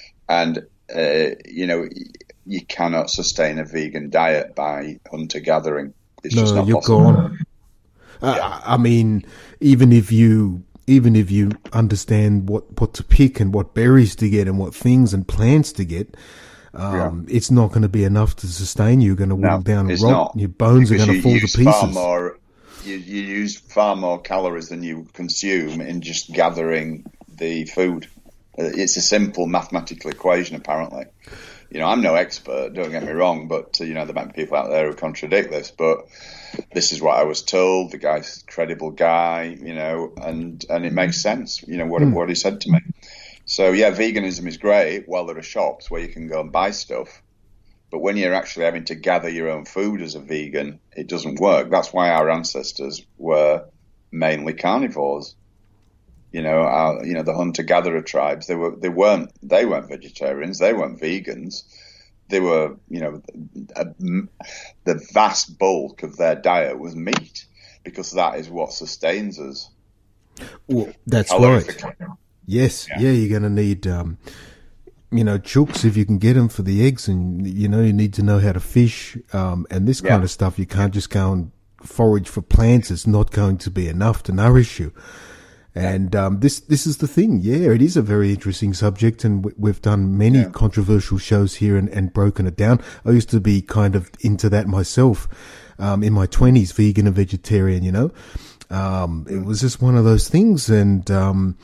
And uh, you know, you cannot sustain a vegan diet by hunter gathering. It's no, just not you're possible. gone. Uh, yeah. I mean, even if you. Even if you understand what, what to pick and what berries to get and what things and plants to get, um, yeah. it's not going to be enough to sustain you. You're going to whittle no, down and rot. Not, your bones are going to fall to pieces. Far more, you, you use far more calories than you consume in just gathering the food. It's a simple mathematical equation, apparently. You know, I'm no expert, don't get me wrong, but, uh, you know, there might be people out there who contradict this, but this is what I was told. The guy's a credible guy, you know, and, and it makes sense, you know, what, mm. what he said to me. So, yeah, veganism is great while there are shops where you can go and buy stuff. But when you're actually having to gather your own food as a vegan, it doesn't work. That's why our ancestors were mainly carnivores. You know, our, you know, the hunter-gatherer tribes, they were, they weren't, they weren't vegetarians, they weren't vegans. They were, you know, a, the vast bulk of their diet was meat because that is what sustains us. Well, that's right. Yes, yeah. yeah, you're going to need, um, you know, chooks if you can get them for the eggs, and you know, you need to know how to fish, um, and this kind yeah. of stuff. You can't just go and forage for plants. It's not going to be enough to nourish you. And um, this this is the thing. Yeah, it is a very interesting subject, and w- we've done many yeah. controversial shows here and, and broken it down. I used to be kind of into that myself um, in my twenties, vegan and vegetarian, you know. Um, it was just one of those things, and um,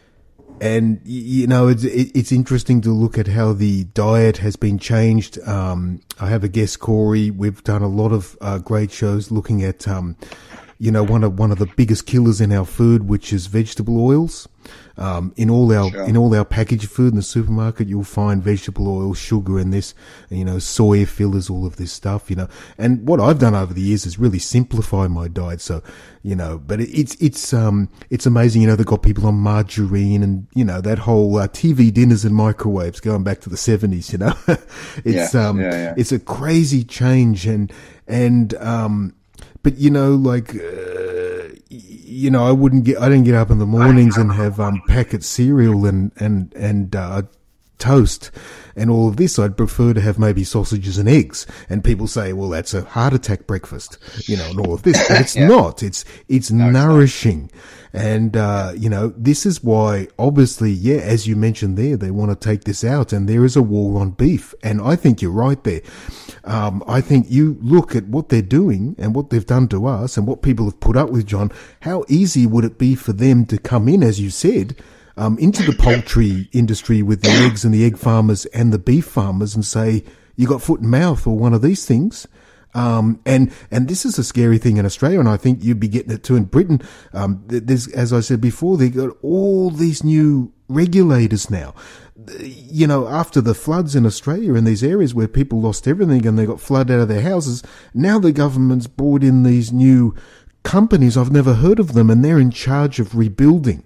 and you know, it's it, it's interesting to look at how the diet has been changed. Um, I have a guest, Corey. We've done a lot of uh, great shows looking at. Um, You know, one of one of the biggest killers in our food, which is vegetable oils. Um, in all our sure. in all our packaged food in the supermarket, you'll find vegetable oil, sugar, and this, you know, soy fillers, all of this stuff. You know, and what I've done over the years is really simplify my diet. So, you know, but it, it's it's um it's amazing. You know, they've got people on margarine, and you know that whole uh, T V dinners and microwaves going back to the seventies. You know, it's yeah. um yeah, yeah. it's a crazy change, and and um. But, you know, like, uh, you know, I wouldn't get, I didn't get up in the mornings and have, um, packet cereal and, and, and, uh, toast and all of this. I'd prefer to have maybe sausages and eggs. And people say, well, that's a heart attack breakfast, you know, and all of this. But it's yeah. not. It's, it's no, nourishing. It's and, uh, you know, this is why, obviously, yeah, as you mentioned there, they want to take this out, and there is a war on beef. And I think you're right there. Um, I think you look at what they're doing and what they've done to us and what people have put up with, John. How easy would it be for them to come in, as you said, um, into the poultry industry with the eggs and the egg farmers and the beef farmers and say, you got foot and mouth or one of these things? Um, and, and this is a scary thing in Australia, and I think you'd be getting it too in Britain. Um, there's, as I said before, they've got all these new regulators now. You know, after the floods in Australia in these areas where people lost everything and they got flooded out of their houses, now the government's brought in these new companies. I've never heard of them, and they're in charge of rebuilding.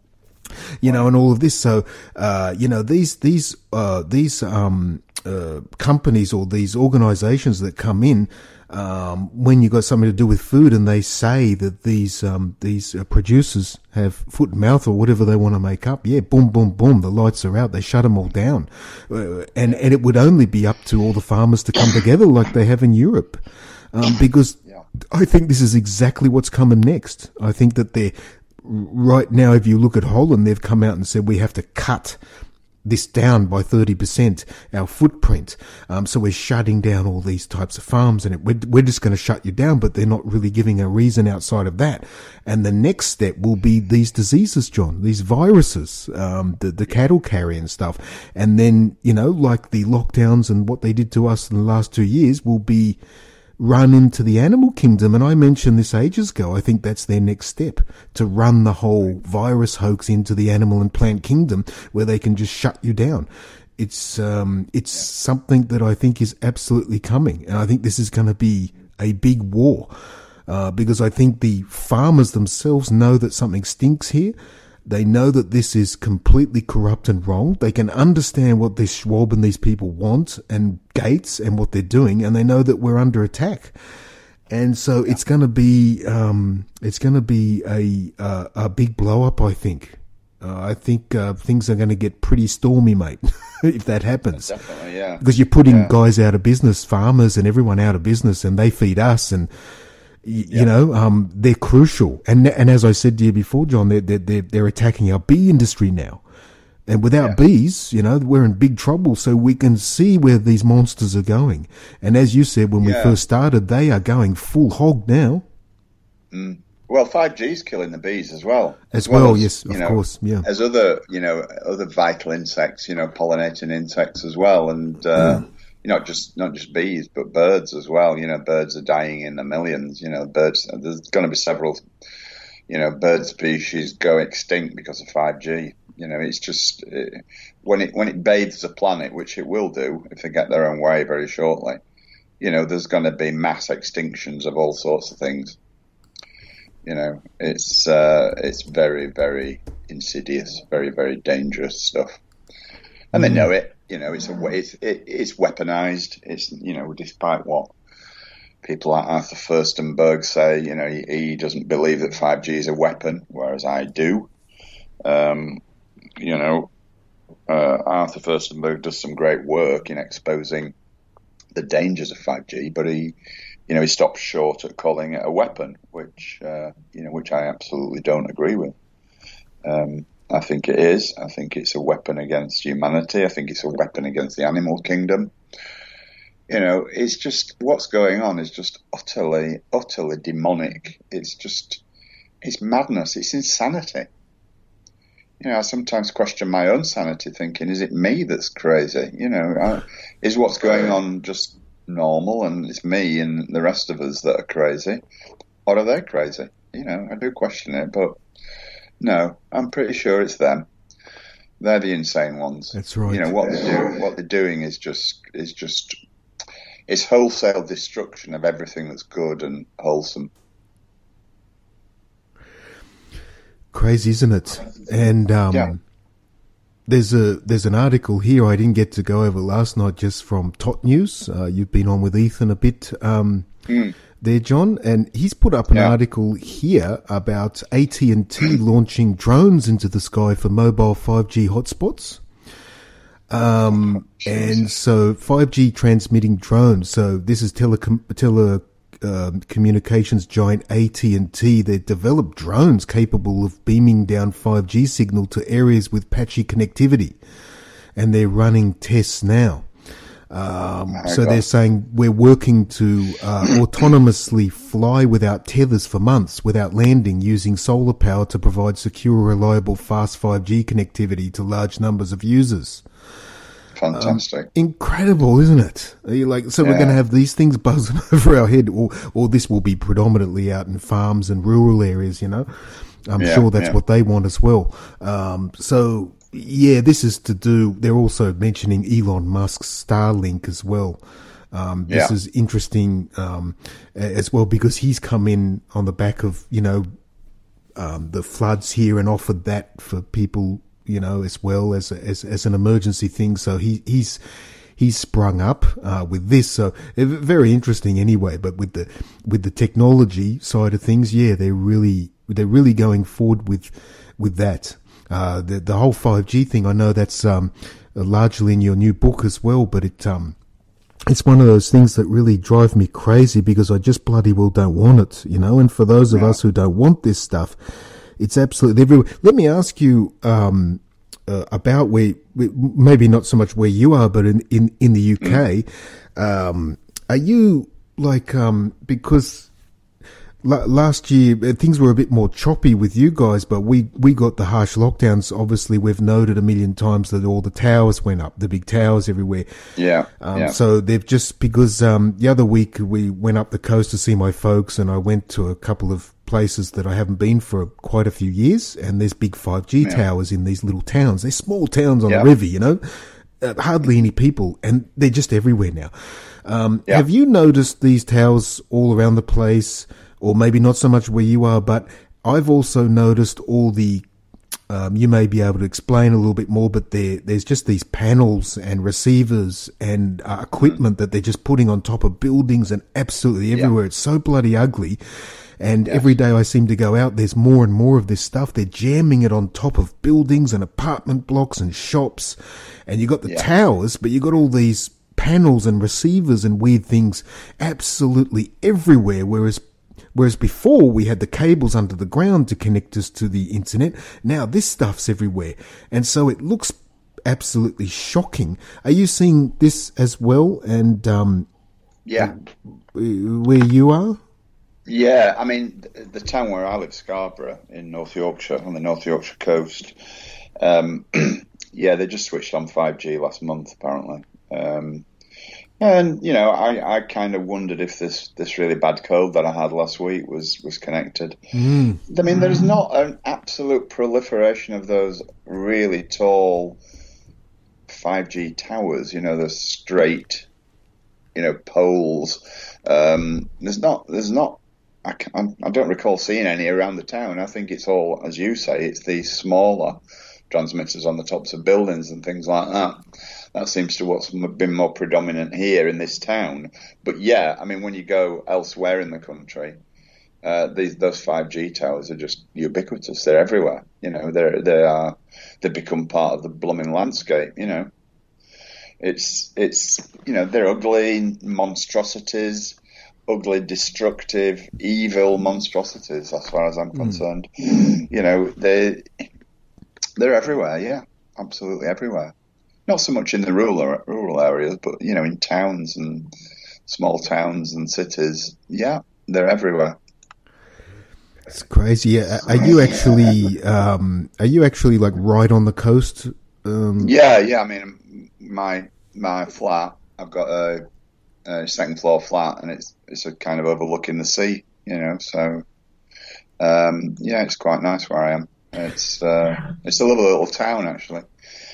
You know, and all of this. So, uh, you know, these, these, uh, these, um, uh, companies or these organizations that come in, um, when you've got something to do with food and they say that these, um, these uh, producers have foot and mouth or whatever they want to make up. Yeah. Boom, boom, boom. The lights are out. They shut them all down. Uh, and, and it would only be up to all the farmers to come together like they have in Europe. Um, because I think this is exactly what's coming next. I think that they're, right now, if you look at Holland, they've come out and said we have to cut this down by thirty percent, our footprint. Um, so we're shutting down all these types of farms, and it, we're, we're just going to shut you down, but they're not really giving a reason outside of that. And the next step will be these diseases, John, these viruses, um, the, the cattle carrying stuff. And then, you know, like the lockdowns and what they did to us in the last two years will be run into the animal kingdom. And I mentioned this ages ago. I think that's their next step, to run the whole virus hoax into the animal and plant kingdom where they can just shut you down. It's, um, it's yeah. something that I think is absolutely coming. And I think this is going to be a big war, uh, because I think the farmers themselves know that something stinks here. They know that this is completely corrupt and wrong. They can understand what this Schwab and these people want, and Gates and what they're doing, and they know that we're under attack. And so yeah. it's going to be, um, it's going to be a, uh, a big blow up, I think. Uh, I think, uh, things are going to get pretty stormy, mate, if that happens. Definitely, yeah. Because you're putting yeah. guys out of business, farmers and everyone out of business, and they feed us, and, You, yeah. you know, um, they're crucial. And, and as I said to you before, John, they're, they're, they're attacking our bee industry now. And without yeah. bees, you know, we're in big trouble. So we can see where these monsters are going. And as you said, when we yeah. first started, they are going full hog now. Mm. Well, five G is killing the bees as well. As, as well, well as, yes, of know, course, yeah. As other, you know, other vital insects, you know, pollinating insects as well, and uh, mm. not just not just bees, but birds as well. You know, birds are dying in the millions. You know, birds. There's going to be several, you know, bird species go extinct because of five G. You know, it's just it, when it when it bathes the planet, which it will do if they get their own way very shortly. You know, there's going to be mass extinctions of all sorts of things. You know, it's uh, it's very, very insidious, very, very dangerous stuff, and mm. they know it. You know, it's a it's it, it's weaponized. It's you know, despite what people like Arthur Firstenberg say, you know, he, he doesn't believe that five G is a weapon, whereas I do. Um, you know, uh, Arthur Firstenberg does some great work in exposing the dangers of five G, but he. You know, he stopped short at calling it a weapon, which uh, you know, which I absolutely don't agree with. Um, I think it is. I think it's a weapon against humanity. I think it's a weapon against the animal kingdom. You know, it's just what's going on is just utterly, utterly demonic. It's just, it's madness. It's insanity. You know, I sometimes question my own sanity, thinking, is it me that's crazy? You know, uh, is what's going on just normal and it's me and the rest of us that are crazy, or are they crazy? You know, I do question it, but no, I'm pretty sure it's them. They're the insane ones. That's right. You know what they do. What they're doing is just is just it's wholesale destruction of everything that's good and wholesome. Crazy, isn't it? And um, yeah. There's a there's an article here I didn't get to go over last night, just from Tot News. Uh, you've been on with Ethan a bit um, mm. there, John, and he's put up an yeah. article here about A T and T launching drones into the sky for mobile five G hotspots. Um, and so five G transmitting drones. So this is telecom tele. Uh, communications giant A T and T. They developed drones capable of beaming down five G signal to areas with patchy connectivity, and they're running tests now. Um, so they're saying we're working to uh, autonomously fly without tethers for months, without landing, using solar power to provide secure, reliable, fast five G connectivity to large numbers of users. Fantastic. Um, incredible, isn't it? You're like, so yeah. we're going to have these things buzzing over our head, or, or this will be predominantly out in farms and rural areas, you know. I'm yeah, sure that's yeah. what they want as well. Um, so, yeah, this is to do, they're also mentioning Elon Musk's Starlink as well. Um, this yeah. is interesting um, as well, because he's come in on the back of, you know, um, the floods here and offered that for people, you know, as well as as as an emergency thing. So he he's he's sprung up uh, with this. So very interesting anyway. But with the with the technology side of things, yeah, they're really they're really going forward with with that. Uh, the the whole five G thing, I know that's um, largely in your new book as well. But it um it's one of those things that really drive me crazy, because I just bloody well don't want it, you know. And for those of yeah. us who don't want this stuff, it's absolutely everywhere. Let me ask you um, uh, about where, maybe not so much where you are, but in, in, in the U K. Mm. Um, are you like, um, because l- last year things were a bit more choppy with you guys, but we, we got the harsh lockdowns. Obviously, we've noted a million times that all the towers went up, the big towers everywhere. Yeah. Um, yeah. So they've just, because um, the other week we went up the coast to see my folks, and I went to a couple of places that I haven't been for quite a few years, and there's big five G yeah. towers in these little towns. They're small towns on yeah. the river, you know, uh, hardly any people, and they're just everywhere now. Um, yeah. Have you noticed these towers all around the place, or maybe not so much where you are, but I've also noticed all the, um, you may be able to explain a little bit more, but there, there's just these panels and receivers and uh, equipment mm. that they're just putting on top of buildings and absolutely everywhere. Yeah. It's so bloody ugly. And yes. every day I seem to go out, there's more and more of this stuff. They're jamming it on top of buildings and apartment blocks and shops. And you got the yeah. towers, but you got all these panels and receivers and weird things absolutely everywhere. Whereas, whereas before we had the cables under the ground to connect us to the internet. Now this stuff's everywhere. And so it looks absolutely shocking. Are you seeing this as well? And, um, yeah, where you are? Yeah, I mean, the, the town where I live, Scarborough, in North Yorkshire, on the North Yorkshire coast, um, yeah, they just switched on five G last month, apparently. Um, and you know, I, I kind of wondered if this, this really bad cold that I had last week was was connected. Mm. I mean, there's not an absolute proliferation of those really tall five G towers. You know, the straight, you know, poles. Um, there's not. There's not. I, can't, I don't recall seeing any around the town. I think it's all, as you say, it's these smaller transmitters on the tops of buildings and things like that. That seems to what's been more predominant here in this town. But yeah, I mean, when you go elsewhere in the country, uh, these those five G towers are just ubiquitous. They're everywhere. You know, they're they are they become part of the blooming landscape. You know, it's it's you know they're ugly monstrosities. Ugly, destructive, evil monstrosities, as far as I'm concerned. Mm. You know, they they're everywhere. Yeah, absolutely everywhere. Not so much in the rural rural areas, but you know, in towns and small towns and cities. Yeah, they're everywhere. It's crazy. Are you actually um, are you actually like right on the coast? Um... Yeah, yeah. I mean, my my flat. I've got a. Uh, second floor flat, and it's it's a kind of overlooking the sea, you know. So um, yeah, it's quite nice where I am. It's uh, it's a lovely little town actually,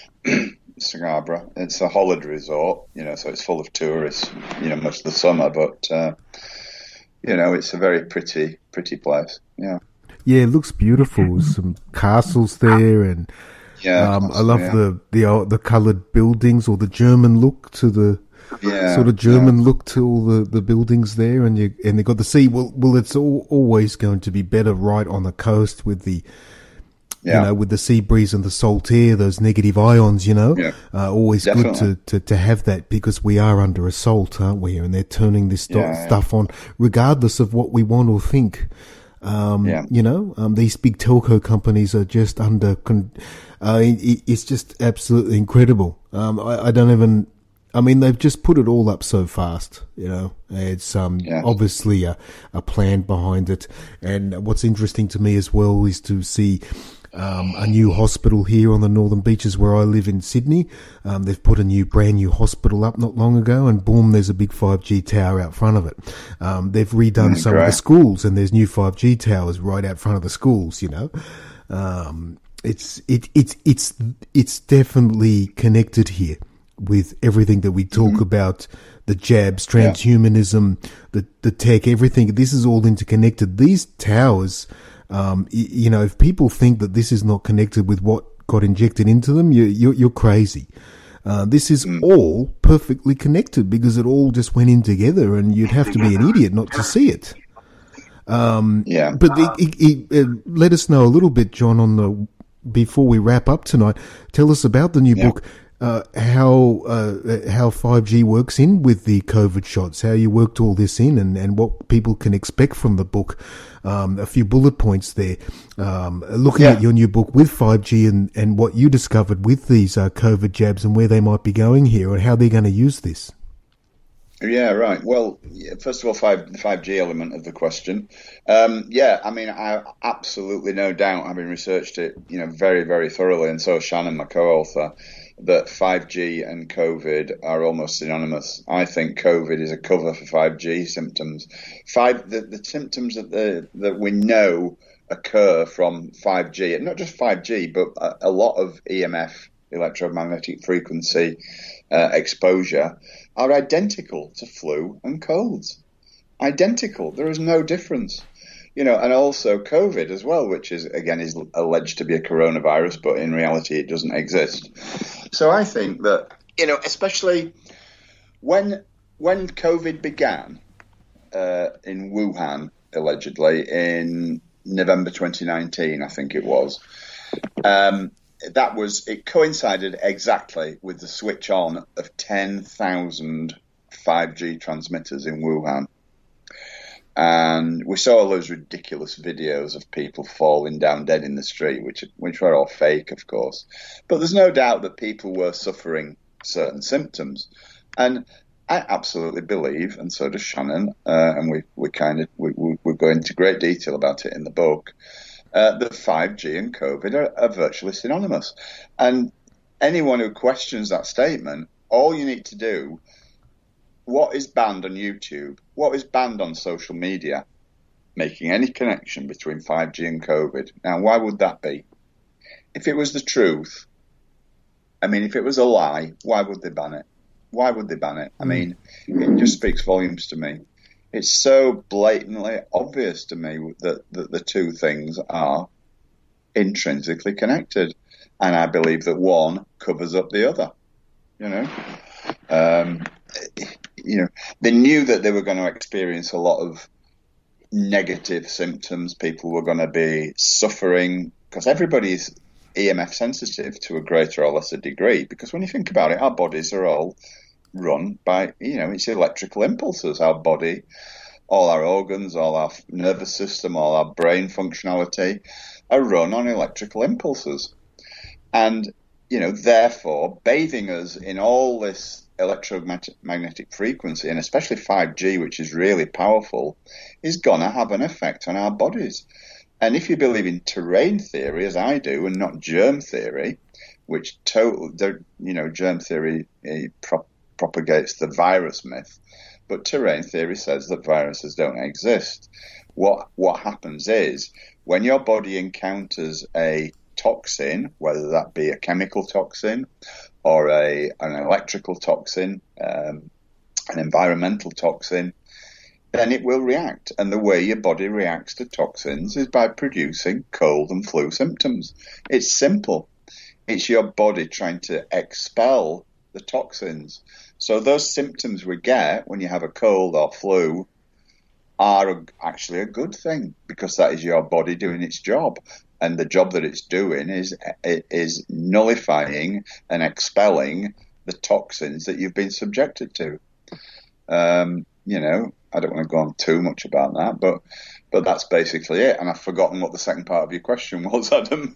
Scarborough. It's a holiday resort, you know, so it's full of tourists, you know, most of the summer. But uh, you know, it's a very pretty pretty place. Yeah, yeah, it looks beautiful. Some castles there, and yeah, um, I love yeah. the the the coloured buildings or the German look to the. Yeah, sort of German yeah. look to all the, the buildings there, and you and they got the sea. Well, well, it's all, always going to be better right on the coast with the, yeah. you know, with the sea breeze and the salt air, those negative ions. You know, yeah. uh, always Definitely. good to, to, to have that because we are under assault, aren't we? And they're turning this st- yeah, stuff yeah. on, regardless of what we want or think. Um, yeah. You know, um, these big telco companies are just under. Con- uh, it, it's just absolutely incredible. Um, I, I don't even. I mean, they've just put it all up so fast, you know. It's um, yes. obviously a, a plan behind it. And what's interesting to me as well is to see um, a new hospital here on the Northern Beaches where I live in Sydney. Um, they've put a new, brand new hospital up not long ago, and boom, there's a big five G tower out front of it. Um, they've redone mm, some great. of the schools, and there's new five G towers right out front of the schools, you know. Um, it's it it's it's it's definitely connected here. With everything that we talk mm-hmm. about, the jabs, transhumanism, yeah. the the tech, everything. This is all interconnected. These towers, um, y- you know, if people think that this is not connected with what got injected into them, you, you're, you're crazy. Uh, this is mm. all perfectly connected because it all just went in together, and you'd have to be an idiot not to see it. Um, yeah. But it, it, it, uh, let us know a little bit, John, on the before we wrap up tonight. Tell us about the new yeah. book. Uh, how uh, how five G works in with the COVID shots, how you worked all this in, and, and what people can expect from the book. Um, a few bullet points there. Um, looking yeah. at your new book with five G and, and what you discovered with these uh, COVID jabs and where they might be going here and how they're going to use this. Yeah, right. Well, first of all, five, the five G element of the question. Um, yeah, I mean, I absolutely no doubt, having researched it, you know, very, very thoroughly, and so has Shannon, my co-author, that five G and COVID are almost synonymous. I think COVID is a cover for five G symptoms. Five the, the symptoms that the that we know occur from five G, and not just five G, but a, a lot of E M F, electromagnetic frequency uh, exposure, are identical to flu and colds. Identical. There is no difference. You know, and also COVID as well, which is, again, is alleged to be a coronavirus, but in reality it doesn't exist. So I think that, you know, especially when when COVID began uh, in Wuhan, allegedly, in November twenty nineteen, I think it was, um, that was, it coincided exactly with the switch on of ten thousand five G transmitters in Wuhan. And we saw all those ridiculous videos of people falling down dead in the street, which which were all fake, of course. But there's no doubt that people were suffering certain symptoms. And I absolutely believe, and so does Shannon, uh, and we we kind of we, we, we go into great detail about it in the book, uh, that five G and COVID are, are virtually synonymous. And anyone who questions that statement, all you need to do, what is banned on YouTube, what is banned on social media, making any connection between five G and COVID. Now, why would that be? If it was the truth, I mean, if it was a lie, why would they ban it? Why would they ban it? I mean, it just speaks volumes to me. It's so blatantly obvious to me that, that the two things are intrinsically connected. And I believe that one covers up the other, you know. Um, you know, they knew that they were going to experience a lot of negative symptoms. People were going to be suffering because everybody's E M F sensitive to a greater or lesser degree. Because when you think about it, our bodies are all run by, you know, it's electrical impulses. Our body, all our organs, all our nervous system, all our brain functionality are run on electrical impulses. And, you know, therefore, bathing us in all this electromagnetic frequency, and especially five G, which is really powerful, is going to have an effect on our bodies. And if you believe in terrain theory, as I do, and not germ theory, which total, you know, germ theory pro- propagates the virus myth, but terrain theory says that viruses don't exist. What what happens is when your body encounters a toxin, whether that be a chemical toxin or a an electrical toxin, um, an environmental toxin, then it will react. And the way your body reacts to toxins is by producing cold and flu symptoms. It's simple. It's your body trying to expel the toxins. So those symptoms we get when you have a cold or flu are actually a good thing, because that is your body doing its job. And the job that it's doing is is nullifying and expelling the toxins that you've been subjected to. Um, you know, I don't want to go on too much about that, but but that's basically it. And I've forgotten what the second part of your question was, Adam.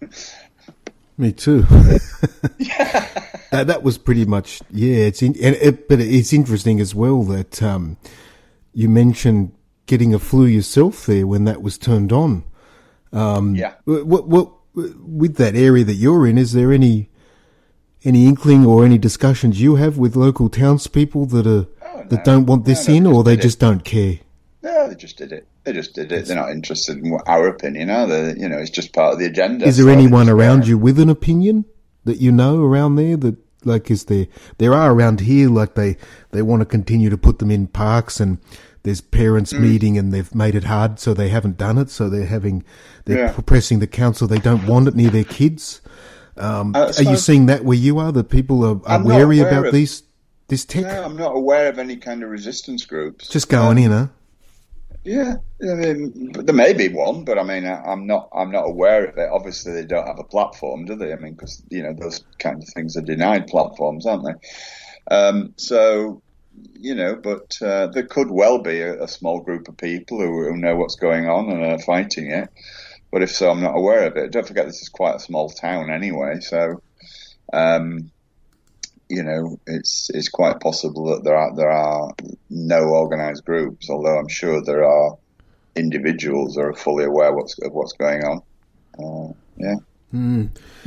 Me too. Yeah. uh, that was pretty much, yeah. It's in, and it, but it's interesting as well that um, you mentioned getting a flu yourself there when that was turned on. Um, yeah. What, what, with that area that you're in, is there any any inkling or any discussions you have with local townspeople that are oh, no. that don't want this no, no, in, or they just it. don't care? No, they just did it. They just did it. They're not interested in what our opinion, are they? You know, it's just part of the agenda. Is there so anyone around you with an opinion that you know around there that, like, is there? There are around here, like they they want to continue to put them in parks, and there's parents mm. meeting, and they've made it hard, so they haven't done it. So they're having they're yeah. pressing the council. They don't want it near their kids. Um, uh, so are you seeing that where you are? That people are, are wary about of, these this tech? No, I'm not aware of any kind of resistance groups. Just going um, in, huh? Yeah, I mean, there may be one, but I mean, I'm not, I'm not aware of it. Obviously, they don't have a platform, do they? I mean, because you know those kind of things are denied platforms, aren't they? Um, so, you know, but uh, there could well be a, a small group of people who, who know what's going on and are fighting it. But if so, I'm not aware of it. Don't forget, this is quite a small town anyway, so. Um, You know, it's it's quite possible that there are there are no organised groups, although I'm sure there are individuals who are fully aware what's of what's going on. Uh, yeah, mm.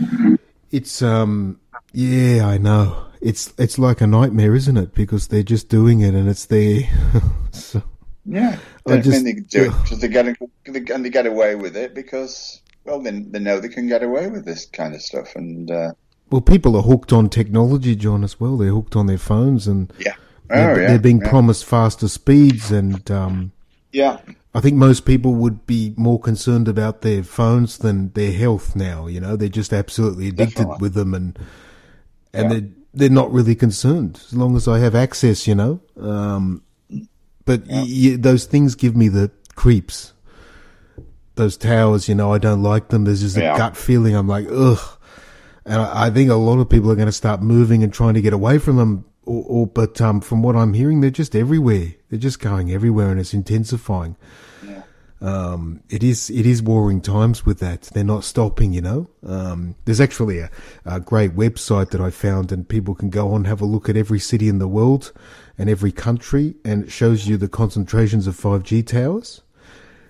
It's um, yeah, I know. It's it's like a nightmare, isn't it? Because they're just doing it, and it's there. so, yeah, I just, mean they do it because they get and they get away with it because well, they they know they can get away with this kind of stuff, and. Uh, Well, people are hooked on technology, John, as well. They're hooked on their phones, and yeah. Oh, they're, yeah, they're being yeah. promised faster speeds. And um, yeah, I think most people would be more concerned about their phones than their health now. You know, they're just absolutely addicted Definitely. with them, and and yeah. they're they're not really concerned as long as I have access. You know, um, but yeah. y- y- those things give me the creeps. Those towers, you know, I don't like them. There's just a yeah. gut feeling. I'm like, ugh. And I think a lot of people are going to start moving and trying to get away from them. Or, or but um, from what I'm hearing, they're just everywhere. They're just going everywhere, and it's intensifying. Yeah. Um, it is it is warring times with that. They're not stopping, you know. Um, there's actually a, a great website that I found, and people can go on and have a look at every city in the world and every country, and it shows you the concentrations of five G towers.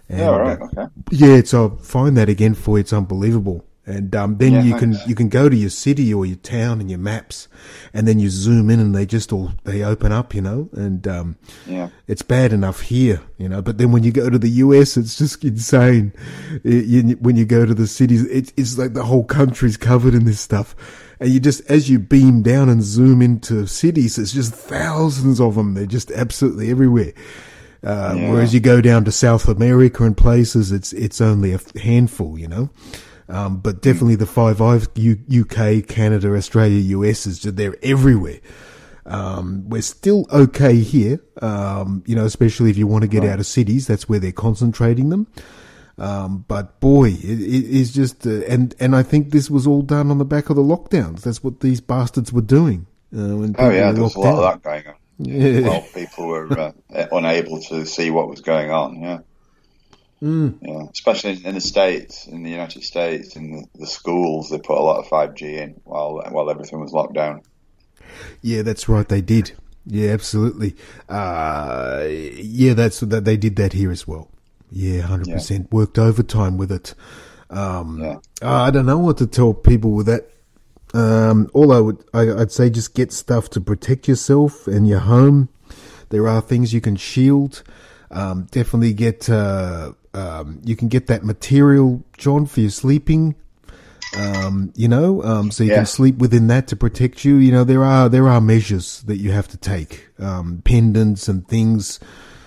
And, yeah, all right, okay. Yeah, so find that again for you. It's unbelievable. And um, then yeah, you thanks. can you can go to your city or your town and your maps, and then you zoom in and they just all they open up, you know. And um, yeah, it's bad enough here, you know. But then when you go to the U S, it's just insane. It, you, when you go to the cities, it, it's like the whole country's covered in this stuff. And you just, as you beam down and zoom into cities, it's just thousands of them. They're just absolutely everywhere. Uh, yeah. Whereas you go down to South America and places, it's it's only a handful, you know. Um, but definitely the Five Eyes, U- UK, Canada, Australia, U S, is just, they're everywhere. Um, we're still okay here, um, you know, especially if you want to get right. out of cities. That's where they're concentrating them. Um, but boy, it, it is just, uh, and, and I think this was all done on the back of the lockdowns. That's what these bastards were doing. Uh, when Oh yeah, were there was a lot down. of that going on. Yeah. Well, people were uh, unable to see what was going on. Yeah. Mm. Yeah, especially in the States, in the United States, in the, the schools, they put a lot of five G in while while everything was locked down. Yeah, that's right. They did. Yeah, absolutely. Uh, yeah, that's that. They did that here as well. Yeah, hundred yeah. percent. Worked overtime with it. Um, yeah. I don't know what to tell people with that. Um, all I would, I, I'd say, just get stuff to protect yourself and your home. There are things you can shield. Um, definitely get. Uh, Um, you can get that material, John, for your sleeping. Um, you know, um, so you yeah. can sleep within that to protect you. You know, there are there are measures that you have to take, um, pendants and things,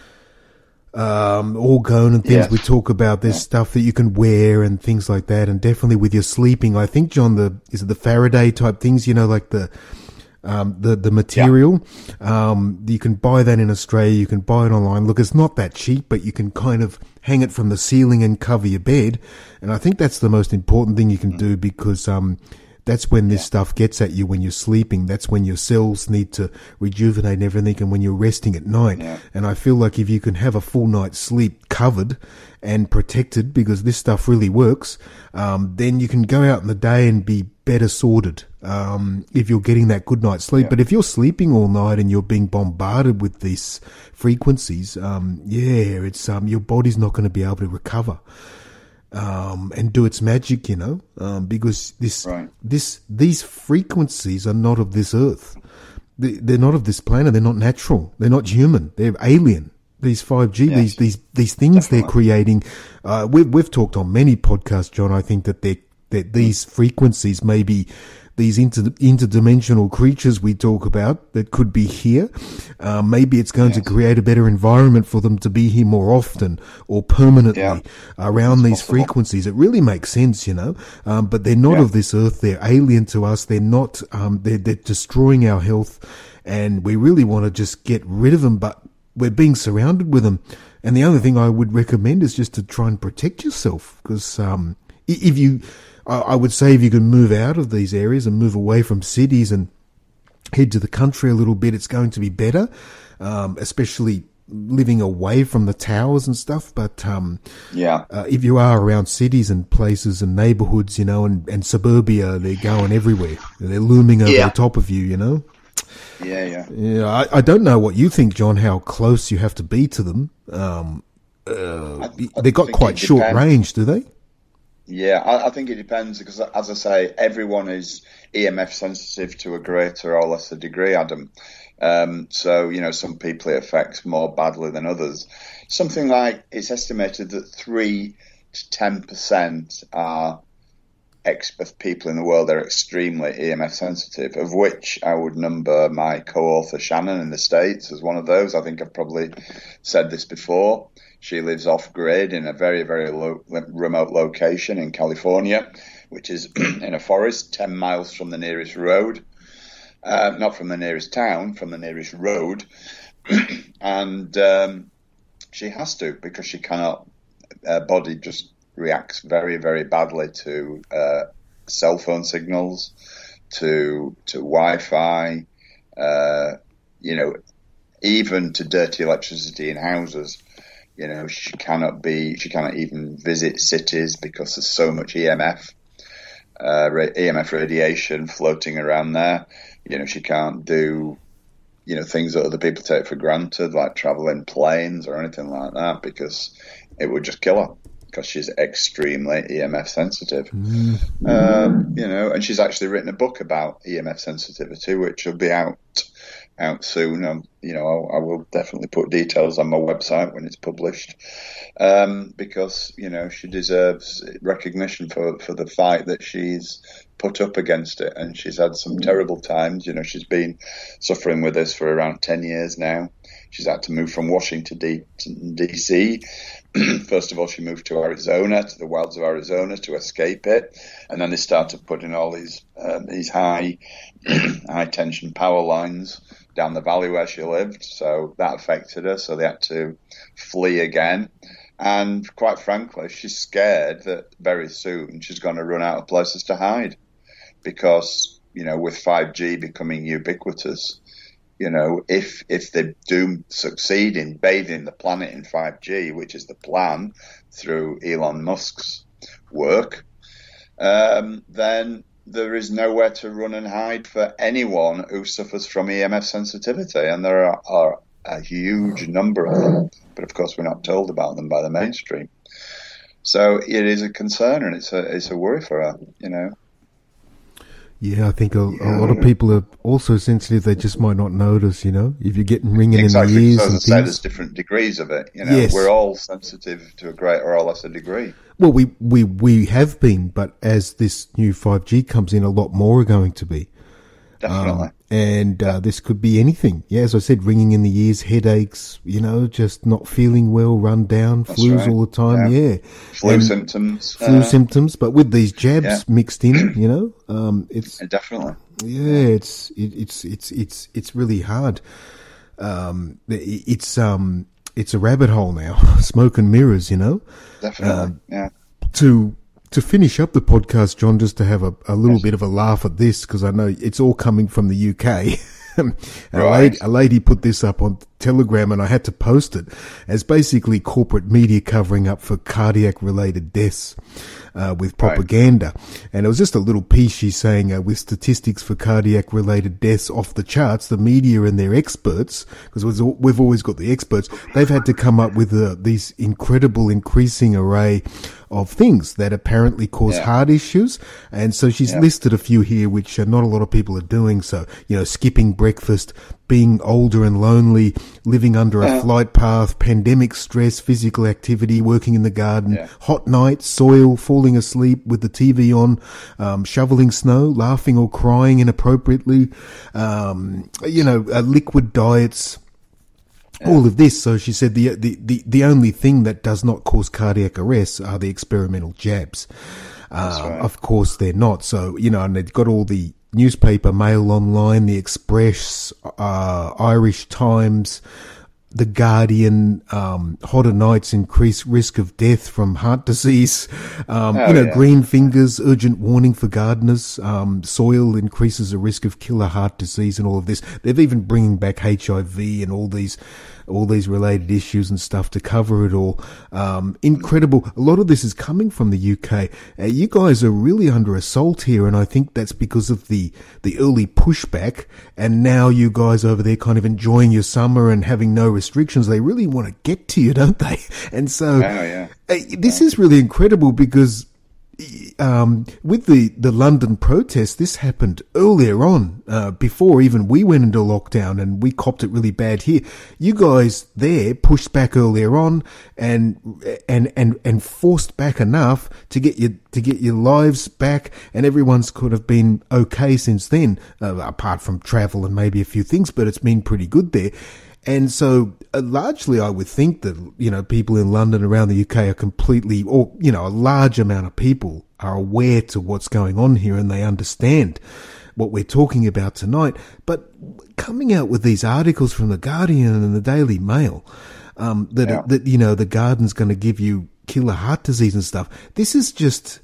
um, orgone and things. Yes. We talk about. There's yeah. stuff that you can wear and things like that, and definitely with your sleeping. I think, John, the is it the Faraday type things? You know, like the. Um, the, the material, yeah. um, you can buy that in Australia, you can buy it online. Look, it's not that cheap, but you can kind of hang it from the ceiling and cover your bed. And I think that's the most important thing you can mm. do because, um, that's when this yeah. stuff gets at you when you're sleeping. That's when your cells need to rejuvenate and everything and when you're resting at night. Yeah. And I feel like if you can have a full night's sleep covered and protected because this stuff really works, um, then you can go out in the day and be better sorted, um, if you're getting that good night's sleep. Yeah. But if you're sleeping all night and you're being bombarded with these frequencies, um, yeah, it's, um, your body's not going to be able to recover. Um, and do its magic, you know, um, because this, right. this, these frequencies are not of this earth. They, they're not of this planet. They're not natural. They're not human. They're alien. These five G, yes. these, these, these things Definitely. They're creating. Uh, we've, we've talked on many podcasts, John. I think that they that these frequencies may be these inter, interdimensional creatures we talk about that could be here. Uh, maybe it's going yes. to create a better environment for them to be here more often or permanently yeah. around it's these possible. frequencies. It really makes sense, you know, um, but they're not yeah. of this earth. They're alien to us. They're not, um, they're, they're destroying our health and we really want to just get rid of them, but we're being surrounded with them. And the only thing I would recommend is just to try and protect yourself because, um, if you, I would say if you can move out of these areas and move away from cities and head to the country a little bit, it's going to be better, um, especially living away from the towers and stuff. But um, yeah, uh, if you are around cities and places and neighborhoods, you know, and, and suburbia, they're going everywhere. They're looming over yeah. the top of you, you know. Yeah, yeah. Yeah, I, I don't know what you think, John, how close you have to be to them. Um, uh, I, I they've got quite short depends. range, do they? Yeah, I, I think it depends because, as I say, everyone is E M F sensitive to a greater or lesser degree, Adam. Um, so, you know, some people it affects more badly than others. Something like it's estimated that three to ten percent are ex- of people in the world that are extremely E M F sensitive, of which I would number my co-author Shannon in the States as one of those. I think I've probably said this before. She lives off-grid in a very, very low, remote location in California, which is in a forest ten miles from the nearest road. Uh, not from the nearest town, from the nearest road. and um, she has to because she cannot, her body just reacts very, very badly to uh, cell phone signals, to to Wi-Fi, uh, you know, even to dirty electricity in houses. You know, she cannot be, she cannot even visit cities because there's so much E M F, uh, E M F radiation floating around there. You know, she can't do, you know, things that other people take for granted, like traveling planes or anything like that, because it would just kill her. Because she's extremely E M F sensitive, mm-hmm. um, you know, and she's actually written a book about E M F sensitivity, which will be out out soon. Um, you know, I'll, I will definitely put details on my website when it's published, um, because you know she deserves recognition for for the fight that she's put up against it, and she's had some terrible times. You know, she's been suffering with this for around ten years now. She's had to move from Washington D C First of all, she moved to Arizona, to the wilds of Arizona, to escape it, and then they started putting all these um, these high high tension power lines down the valley where she lived. So that affected her. So they had to flee again. And quite frankly, she's scared that very soon she's going to run out of places to hide, because you know, with five G becoming ubiquitous, you know, if if they do succeed in bathing the planet in five G, which is the plan through Elon Musk's work, um, then there is nowhere to run and hide for anyone who suffers from E M F sensitivity, and there are, are a huge number of them. But of course, we're not told about them by the mainstream. So it is a concern, and it's a it's a worry for her, you know. Yeah, I think a, a lot of people are also sensitive. They just might not notice, you know, if you're getting ringing exactly. in the ears. So as and I said, things. there's different degrees of it. You know, yes. We're all sensitive to a greater or lesser degree. Well, we, we, we have been, but as this new five G comes in, a lot more are going to be. Definitely. Um, and uh, this could be anything. Yeah, as I said, ringing in the ears, headaches, you know, just not feeling well, run down, That's flus right. all the time, yeah. yeah. Flu and symptoms. Flu uh, symptoms, but with these jabs yeah. mixed in, you know, um, it's... Definitely. Yeah, it's it, it's it's it's it's really hard. Um, it, it's um it's a rabbit hole now, smoke and mirrors, you know. Definitely, um, yeah. To to finish up the podcast, John, just to have a, a little yes. bit of a laugh at this, because I know it's all coming from the U K. a, right. lady, a lady put this up on Telegram, and I had to post it as basically corporate media covering up for cardiac-related deaths. Uh, with propaganda. Right. And it was just a little piece she's saying, uh, with statistics for cardiac related deaths off the charts, the media and their experts, because we've always got the experts, they've had to come up with uh, these incredible increasing array of things that apparently cause yeah. heart issues. And so she's yeah. listed a few here, which uh, not a lot of people are doing. So, you know, skipping breakfast, being older and lonely, living under a flight path, pandemic stress, physical activity, working in the garden, yeah. hot nights, soil, falling asleep with the T V on, um, shoveling snow, laughing or crying inappropriately, um, you know, uh, liquid diets, yeah. all of this. So she said the, the, the, the only thing that does not cause cardiac arrest are the experimental jabs. Uh, right. Of course they're not. So, you know, and they've got all the newspaper, Mail Online, The Express, uh, Irish Times, The Guardian, um, hotter nights increase risk of death from heart disease. Um, oh, you know, yeah. green fingers, urgent warning for gardeners. Um, soil increases the risk of killer heart disease and all of this. They've even bringing back H I V and all these, all these related issues and stuff to cover it all. Um, incredible. A lot of this is coming from the U K. Uh, you guys are really under assault here, and I think that's because of the, the early pushback, and now you guys over there kind of enjoying your summer and having no restrictions. They really want to get to you, don't they? And so oh, yeah. uh, this is really incredible, because um, with the, the London protests, this happened earlier on, uh, before even we went into lockdown, and we copped it really bad here. You guys there pushed back earlier on and, and, and, and forced back enough to get you, to get your lives back, and everyone's could have been okay since then, uh, apart from travel and maybe a few things, but it's been pretty good there. And so uh, largely I would think that, you know, people in London, around the U K are completely, or, you know, a large amount of people are aware to what's going on here, and they understand what we're talking about tonight. But coming out with these articles from The Guardian and the Daily Mail, um, that, yeah. that, you know, the garden's going to give you killer heart disease and stuff. This is just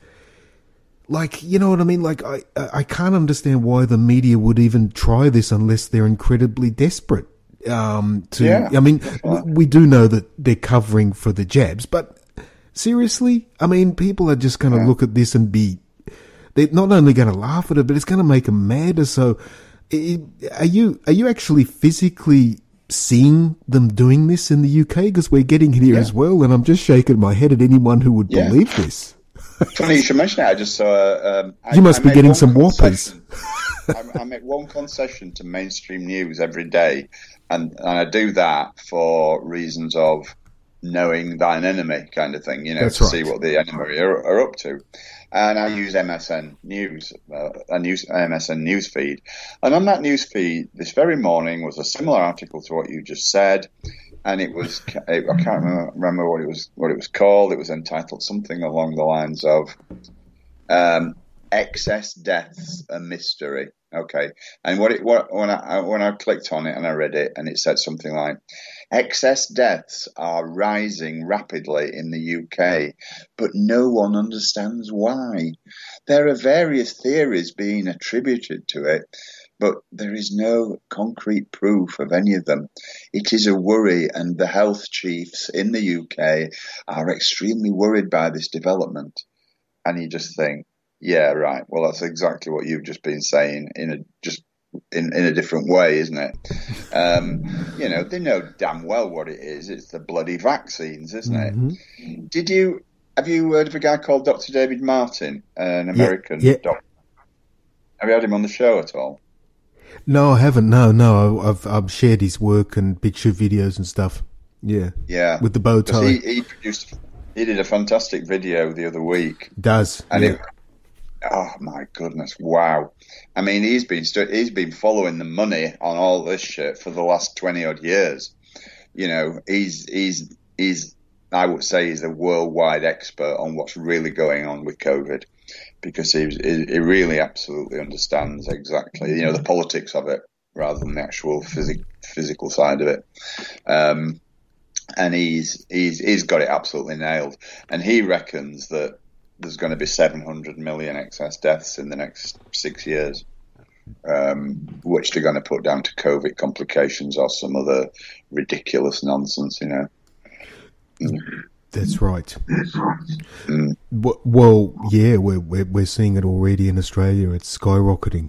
like, you know what I mean? Like, I, I can't understand why the media would even try this unless they're incredibly desperate. Um, to, yeah, I mean, definitely. we do know that they're covering for the jabs, but seriously, I mean, people are just going to yeah. look at this and be, they're not only going to laugh at it, but it's going to make them madder. So, Are you are you actually physically seeing them doing this in the U K? Because we're getting here yeah. as well, and I'm just shaking my head at anyone who would yeah. believe this. Funny you should mention it. I just saw. Um, you I, must I be getting some whoppers. I, I make one concession to mainstream news every day, and, and I do that for reasons of knowing thine enemy, kind of thing. You know, That's to right. see what the enemy are, are up to. And I use M S N News, uh, I use M S N News feed, and on that news feed, this very morning was a similar article to what you just said. And it was, I can't remember, remember what it was, what it was called. It was entitled something along the lines of, um, excess deaths, a mystery. Okay. And what it, what, when I, when I clicked on it and I read it, and it said something like, excess deaths are rising rapidly in the U K, but no one understands why. There are various theories being attributed to it, but there is no concrete proof of any of them. It is a worry, and the health chiefs in the U K are extremely worried by this development. And you just think, yeah, right. Well, that's exactly what you've just been saying in a just in, in a different way, isn't it? Um, you know, they know damn well what it is. It's the bloody vaccines, isn't mm-hmm. it? Did you have you heard of a guy called Doctor David Martin, an American yeah, yeah. doctor? Have you had him on the show at all? No, I haven't. No, no. I've I've shared his work and picture videos and stuff. Yeah, yeah. With the bow tie. He, he produced. He did a fantastic video the other week. Does and yeah. it. Oh my goodness! Wow. I mean, he's been he's been following the money on all this shit for the last twenty odd years. You know, he's he's he's. I would say he's a worldwide expert on what's really going on with COVID, because he he really absolutely understands exactly, you know, the politics of it rather than the actual phys- physical side of it. Um, and he's he's he's got it absolutely nailed. And he reckons that there's going to be seven hundred million excess deaths in the next six years, um, which they're going to put down to COVID complications or some other ridiculous nonsense, you know. Mm. That's right. That's right. Mm. Well, yeah, we're, we're we're seeing it already in Australia. It's skyrocketing.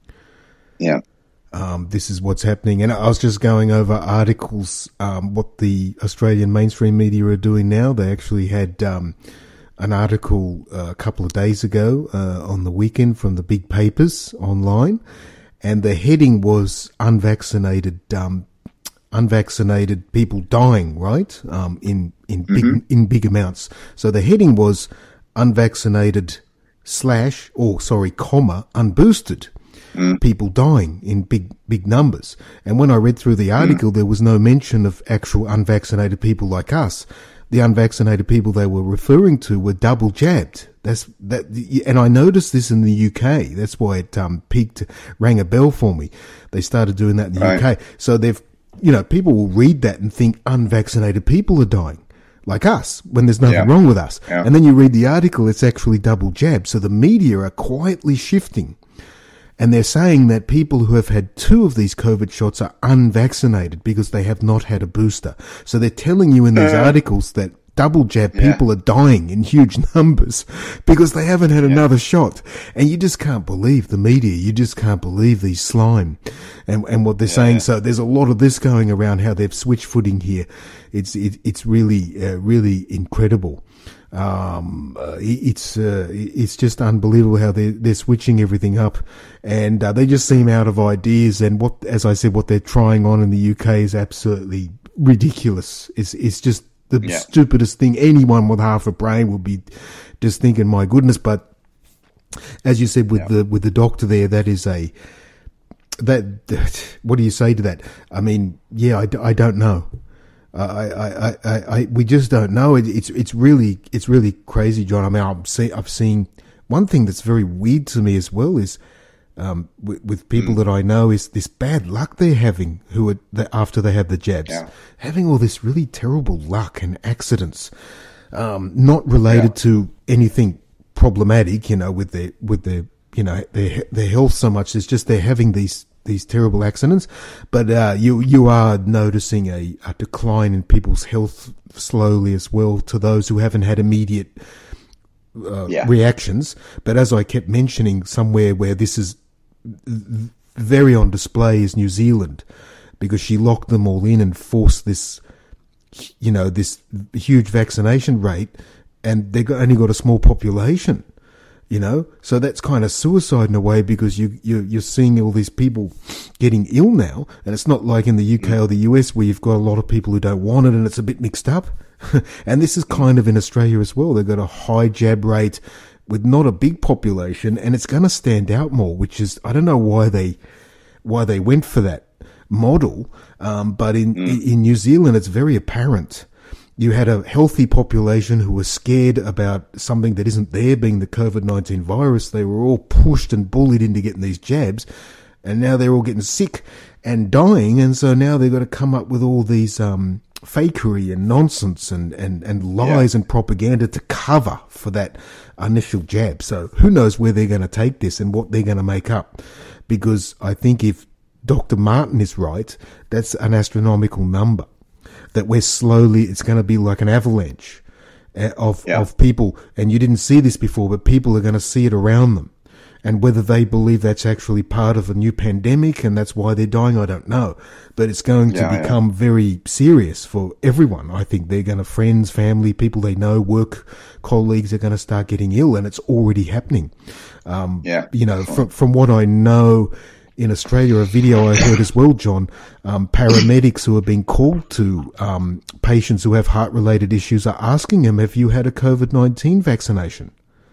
Yeah. Um, this is what's happening. And I was just going over articles, um, what the Australian mainstream media are doing now. They actually had um, an article uh, a couple of days ago uh, on the weekend from the big papers online, and the heading was unvaccinated um unvaccinated people dying, right? Um, in, in big, mm-hmm. in big amounts. So the heading was unvaccinated slash, or sorry, comma, unboosted mm. people dying in big, big numbers. And when I read through the article, mm. there was no mention of actual unvaccinated people like us. The unvaccinated people they were referring to were double jabbed. That's that, and I noticed this in the U K. That's why it um, peaked, rang a bell for me. They started doing that in the right. U K. So they've, you know, people will read that and think unvaccinated people are dying, like us, when there's nothing yeah. wrong with us. Yeah. And then you read the article, it's actually double jabbed. So the media are quietly shifting. And they're saying that people who have had two of these COVID shots are unvaccinated because they have not had a booster. So they're telling you in these uh, articles that double jab yeah. people are dying in huge numbers because they haven't had yeah. another shot. And you just can't believe the media. You just can't believe these slime and, and what they're yeah. saying. So there's a lot of this going around, how they've switched footing here. It's, it, it's really, uh, really incredible. Um, uh, it's, uh, it's just unbelievable how they're, they're switching everything up, and, uh, they just seem out of ideas. And what, as I said, what they're trying on in the U K is absolutely ridiculous. It's, it's just the yeah. stupidest thing. Anyone with half a brain will be just thinking, my goodness. But as you said with yeah. the, with the doctor there, that is a, that, that, what do you say to that? I mean, yeah, I, I don't know. I, I, I, I, we just don't know. It, it's, it's really, it's really crazy, John. I mean, I've seen, I've seen one thing that's very weird to me as well is, um, with, with people mm. that I know is this bad luck they're having who are, the, after they have the jabs, yeah. having all this really terrible luck and accidents, um, not related yeah. to anything problematic, you know, with their, with their, you know, their, their health so much. It's just they're having these, these terrible accidents, but uh, you you are noticing a, a decline in people's health slowly as well, to those who haven't had immediate uh, yeah. reactions. But as I kept mentioning, somewhere where this is very on display is New Zealand, because she locked them all in and forced this, you know, this huge vaccination rate, and they got, only got a small population, you know. So that's kind of suicide in a way, because you, you, you're seeing all these people getting ill now, and it's not like in the U K or the U S where you've got a lot of people who don't want it and it's a bit mixed up. And this is kind of in Australia as well. They've got a high jab rate with not a big population, and it's going to stand out more, which is, I don't know why they, why they went for that model. Um, but in, mm. in New Zealand, it's very apparent. You had a healthy population who were scared about something that isn't there, being the COVID nineteen virus. They were all pushed and bullied into getting these jabs, and now they're all getting sick and dying. And so now they've got to come up with all these, um, fakery and nonsense and, and, and lies yeah. and propaganda to cover for that initial jab. So who knows where they're going to take this and what they're going to make up. Because I think if Doctor Martin is right, that's an astronomical number. That we're slowly, it's going to be like an avalanche of, yeah. of people. And you didn't see this before, but people are going to see it around them. And whether they believe that's actually part of a new pandemic and that's why they're dying, I don't know. But it's going to yeah, become yeah. very serious for everyone. I think they're going to, friends, family, people they know, work colleagues are going to start getting ill, and it's already happening. Um, yeah. You know, from, from what I know in Australia, a video I heard as well, John, um, paramedics who are being called to um, patients who have heart-related issues are asking them, have you had a COVID nineteen vaccination?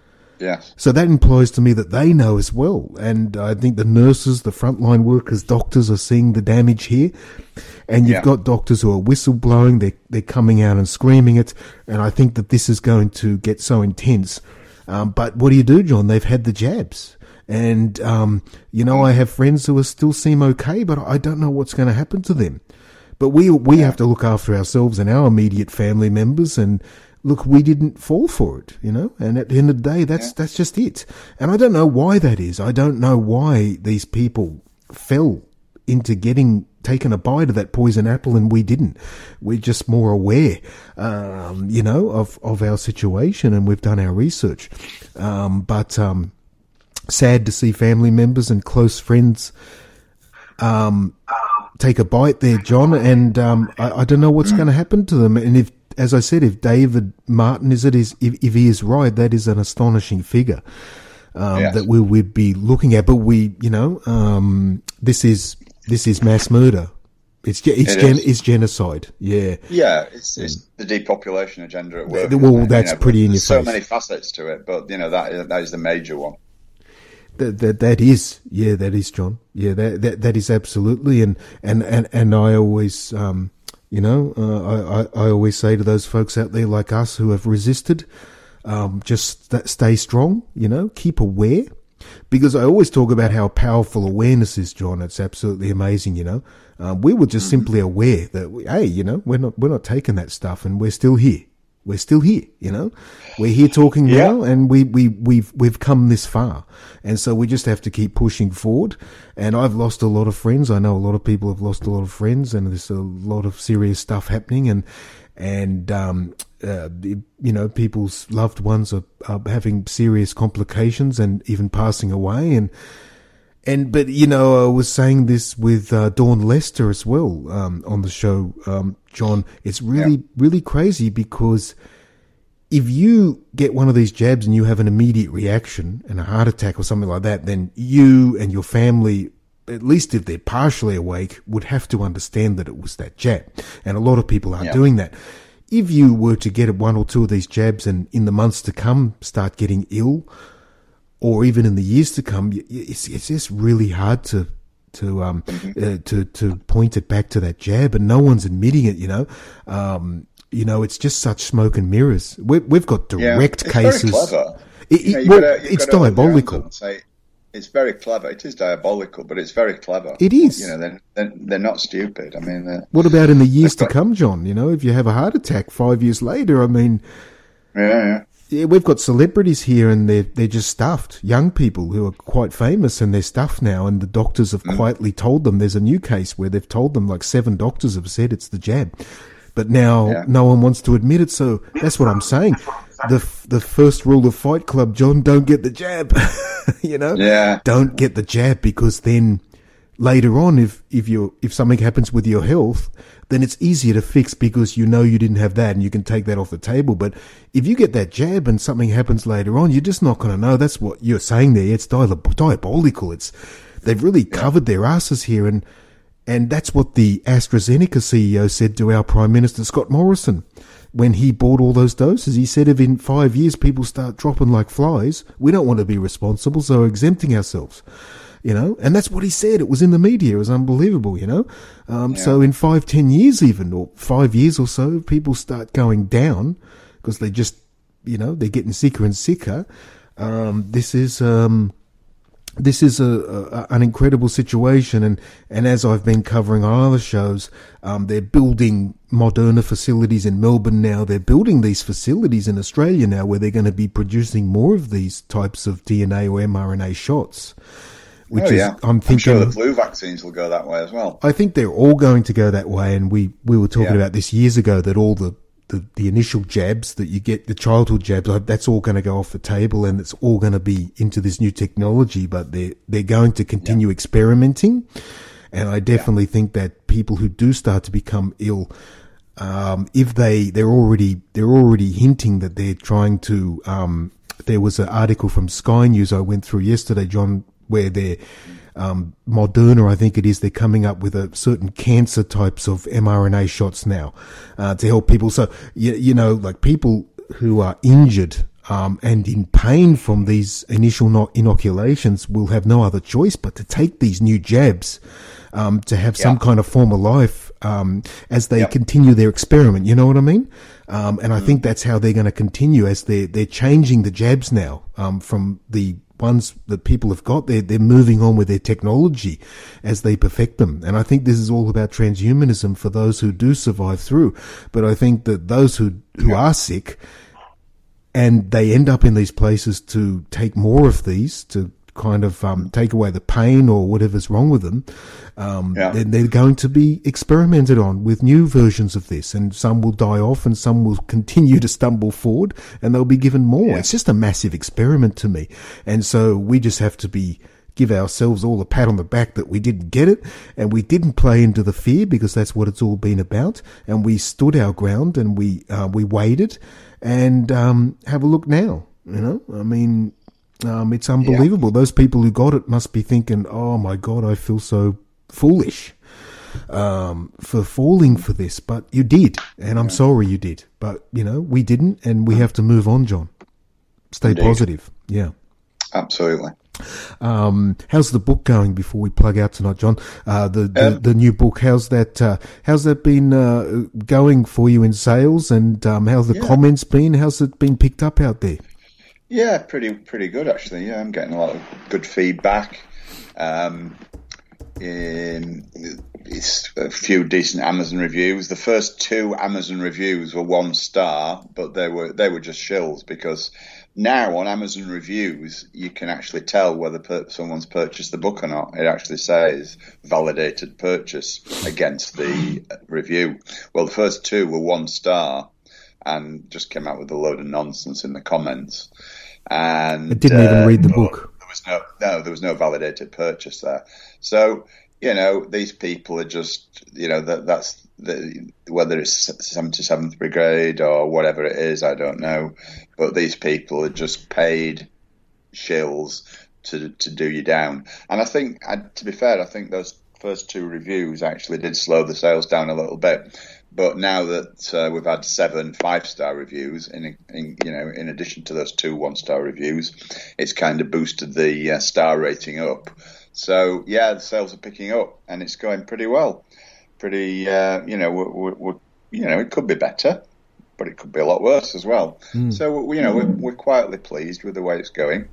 Yes. So that implies to me that they know as well. And I think the nurses, the frontline workers, doctors are seeing the damage here. And you've yeah. got doctors who are whistleblowing. They're, they're coming out and screaming it. And I think that this is going to get so intense. Um, but what do you do, John? They've had the jabs. And, um, you know, I have friends who are still seem okay, but I don't know what's going to happen to them. But we, we yeah. have to look after ourselves and our immediate family members, and look, we didn't fall for it, you know, and at the end of the day, that's, yeah. that's just it. And I don't know why that is. I don't know why these people fell into getting taken a bite of that poison apple and we didn't. We're just more aware, um, you know, of, of our situation, and we've done our research. Um, but, um, sad to see family members and close friends, um, take a bite there, John. And, um, I, I don't know what's going to happen to them. And if, as I said, if David Martin is it is, if, if he is right, that is an astonishing figure, um, yes. that we would be looking at. But we, you know, um, this is, this is mass murder. It's, it's, it gen, it's genocide. Yeah. Yeah. It's, it's the depopulation agenda at work. Well, that's you know, pretty in your face. So many facets to it, but you know, that, that is the major one. That, that, that is, yeah, that is, John. Yeah, that, that, that is absolutely. And, and, and, and I always, um, you know, uh, I, I always say to those folks out there like us who have resisted, um, just st- stay strong, you know, keep aware. Because I always talk about how powerful awareness is, John. It's absolutely amazing, you know. Um, we were just mm-hmm. simply aware that, we, hey, you know, we're not, we're not taking that stuff, and we're still here. We're still here, you know. We're here talking yeah. now, and we, we, we've, we've come this far. And so we just have to keep pushing forward. And I've lost a lot of friends. I know a lot of people have lost a lot of friends, and there's a lot of serious stuff happening. And, and, um, uh, you know, people's loved ones are, are having serious complications and even passing away. And, and, but, you know, I was saying this with, uh, Dawn Lester as well, um, on the show, um, John. It's really, yeah. really crazy, because if you get one of these jabs and you have an immediate reaction and a heart attack or something like that, then you and your family, at least if they're partially awake, would have to understand that it was that jab. And a lot of people aren't yeah. doing that. If you were to get one or two of these jabs and in the months to come start getting ill, or even in the years to come, it's, it's just really hard to, to, um, mm-hmm. uh, to, to point it back to that jab, and no one's admitting it, you know. Um, you know, it's just such smoke and mirrors. We, we've got direct yeah, it's cases. Very clever. It, you know, it, well, gotta, it's diabolical. Say, it's very clever. It is diabolical, but it's very clever. It is. You know, they're, they're, they're not stupid. I mean, what about in the years to come, John? You know, if you have a heart attack five years later, I mean, yeah, yeah. Yeah, we've got celebrities here, and they're, they're just stuffed. Young people who are quite famous, and they're stuffed now, and the doctors have mm. quietly told them. There's a new case where they've told them, like seven doctors have said it's the jab. But now yeah. no one wants to admit it, so that's what I'm saying. The the first rule of Fight Club, John, don't get the jab. You know? Yeah. Don't get the jab, because then later on, if, if you if something happens with your health, then it's easier to fix because you know you didn't have that and you can take that off the table. But if you get that jab and something happens later on, you're just not going to know. That's what you're saying there. It's diabolical. It's, they've really covered their asses here. And, and that's what the AstraZeneca C E O said to our Prime Minister, Scott Morrison, when he bought all those doses. He said if in five years people start dropping like flies, we don't want to be responsible, so we're exempting ourselves. You know, and that's what he said. It was in the media. It was unbelievable, you know. Um, yeah. So in five, ten years even, or five years or so, people start going down because they just, you know, they're getting sicker and sicker. Um, this is, um, this is a, a, an incredible situation. And, and as I've been covering on other shows, um, they're building Moderna facilities in Melbourne now. They're building these facilities in Australia now where they're going to be producing more of these types of D N A or mRNA shots. Which oh, yeah. is, I'm thinking, I'm sure the flu vaccines will go that way as well. I think they're all going to go that way. And we, we were talking yeah. about this years ago that all the, the, the initial jabs that you get, the childhood jabs, that's all going to go off the table and it's all going to be into this new technology, but they're, they're going to continue yeah. experimenting. And I definitely yeah. think that people who do start to become ill, um, if they, they're already, they're already hinting that they're trying to, um, there was an article from Sky News I went through yesterday, John, where they're, um, Moderna, I think it is, they're coming up with a certain cancer types of mRNA shots now, uh, to help people. So, you, you know, like people who are injured, um, and in pain from these initial inoculations will have no other choice but to take these new jabs, um, to have yeah. some kind of form of life, um, as they yep. continue their experiment. You know what I mean? Um, and I mm. think that's how they're going to continue as they're, they're changing the jabs now, um, from the ones that people have got. They're, they're moving on with their technology as they perfect them. And I think this is all about transhumanism for those who do survive through. But I think that those who, who yeah. are sick and they end up in these places to take more of these, to kind of um, take away the pain or whatever's wrong with them, um, yeah. then they're going to be experimented on with new versions of this, and some will die off and some will continue to stumble forward and they'll be given more. Yeah. It's just a massive experiment to me. And so we just have to be, give ourselves all a pat on the back that we didn't get it and we didn't play into the fear, because that's what it's all been about. And we stood our ground and we, uh, we waited and, um, have a look now, you know, I mean, Um, it's unbelievable. Yeah. Those people who got it must be thinking, oh my God, I feel so foolish, um, for falling for this. But you did. And I'm yeah. sorry you did. But, you know, we didn't, and we have to move on, John. Stay Indeed. Positive. Yeah. Absolutely. Um, how's the book going before we plug out tonight, John? Uh, the, the, um, the new book, how's that, uh, how's that been, uh, going for you in sales, and, um, how's the yeah. comments been? How's it been picked up out there? Yeah, pretty pretty good actually. Yeah, I'm getting a lot of good feedback. Um, in it's a few decent Amazon reviews. The first two Amazon reviews were one star, but they were they were just shills, because now on Amazon reviews you can actually tell whether per- someone's purchased the book or not. It actually says validated purchase against the review. Well, the first two were one star and just came out with a load of nonsense in the comments. And I didn't uh, even read the book. There was no, no, there was no validated purchase there. So, you know, these people are just, you know, that that's the, whether it's seventy-seventh Brigade or whatever it is, I don't know. But these people are just paid shills to to do you down. And I think, to be fair, I think those first two reviews actually did slow the sales down a little bit. But now that uh, we've had seven five-star reviews, in, in you know, in addition to those two one-star reviews, it's kind of boosted the uh, star rating up. So yeah, the sales are picking up, and it's going pretty well. Pretty, uh, you know, we're, we're, we're, you know, it could be better, but it could be a lot worse as well. Mm. So you know, we're, we're quietly pleased with the way it's going.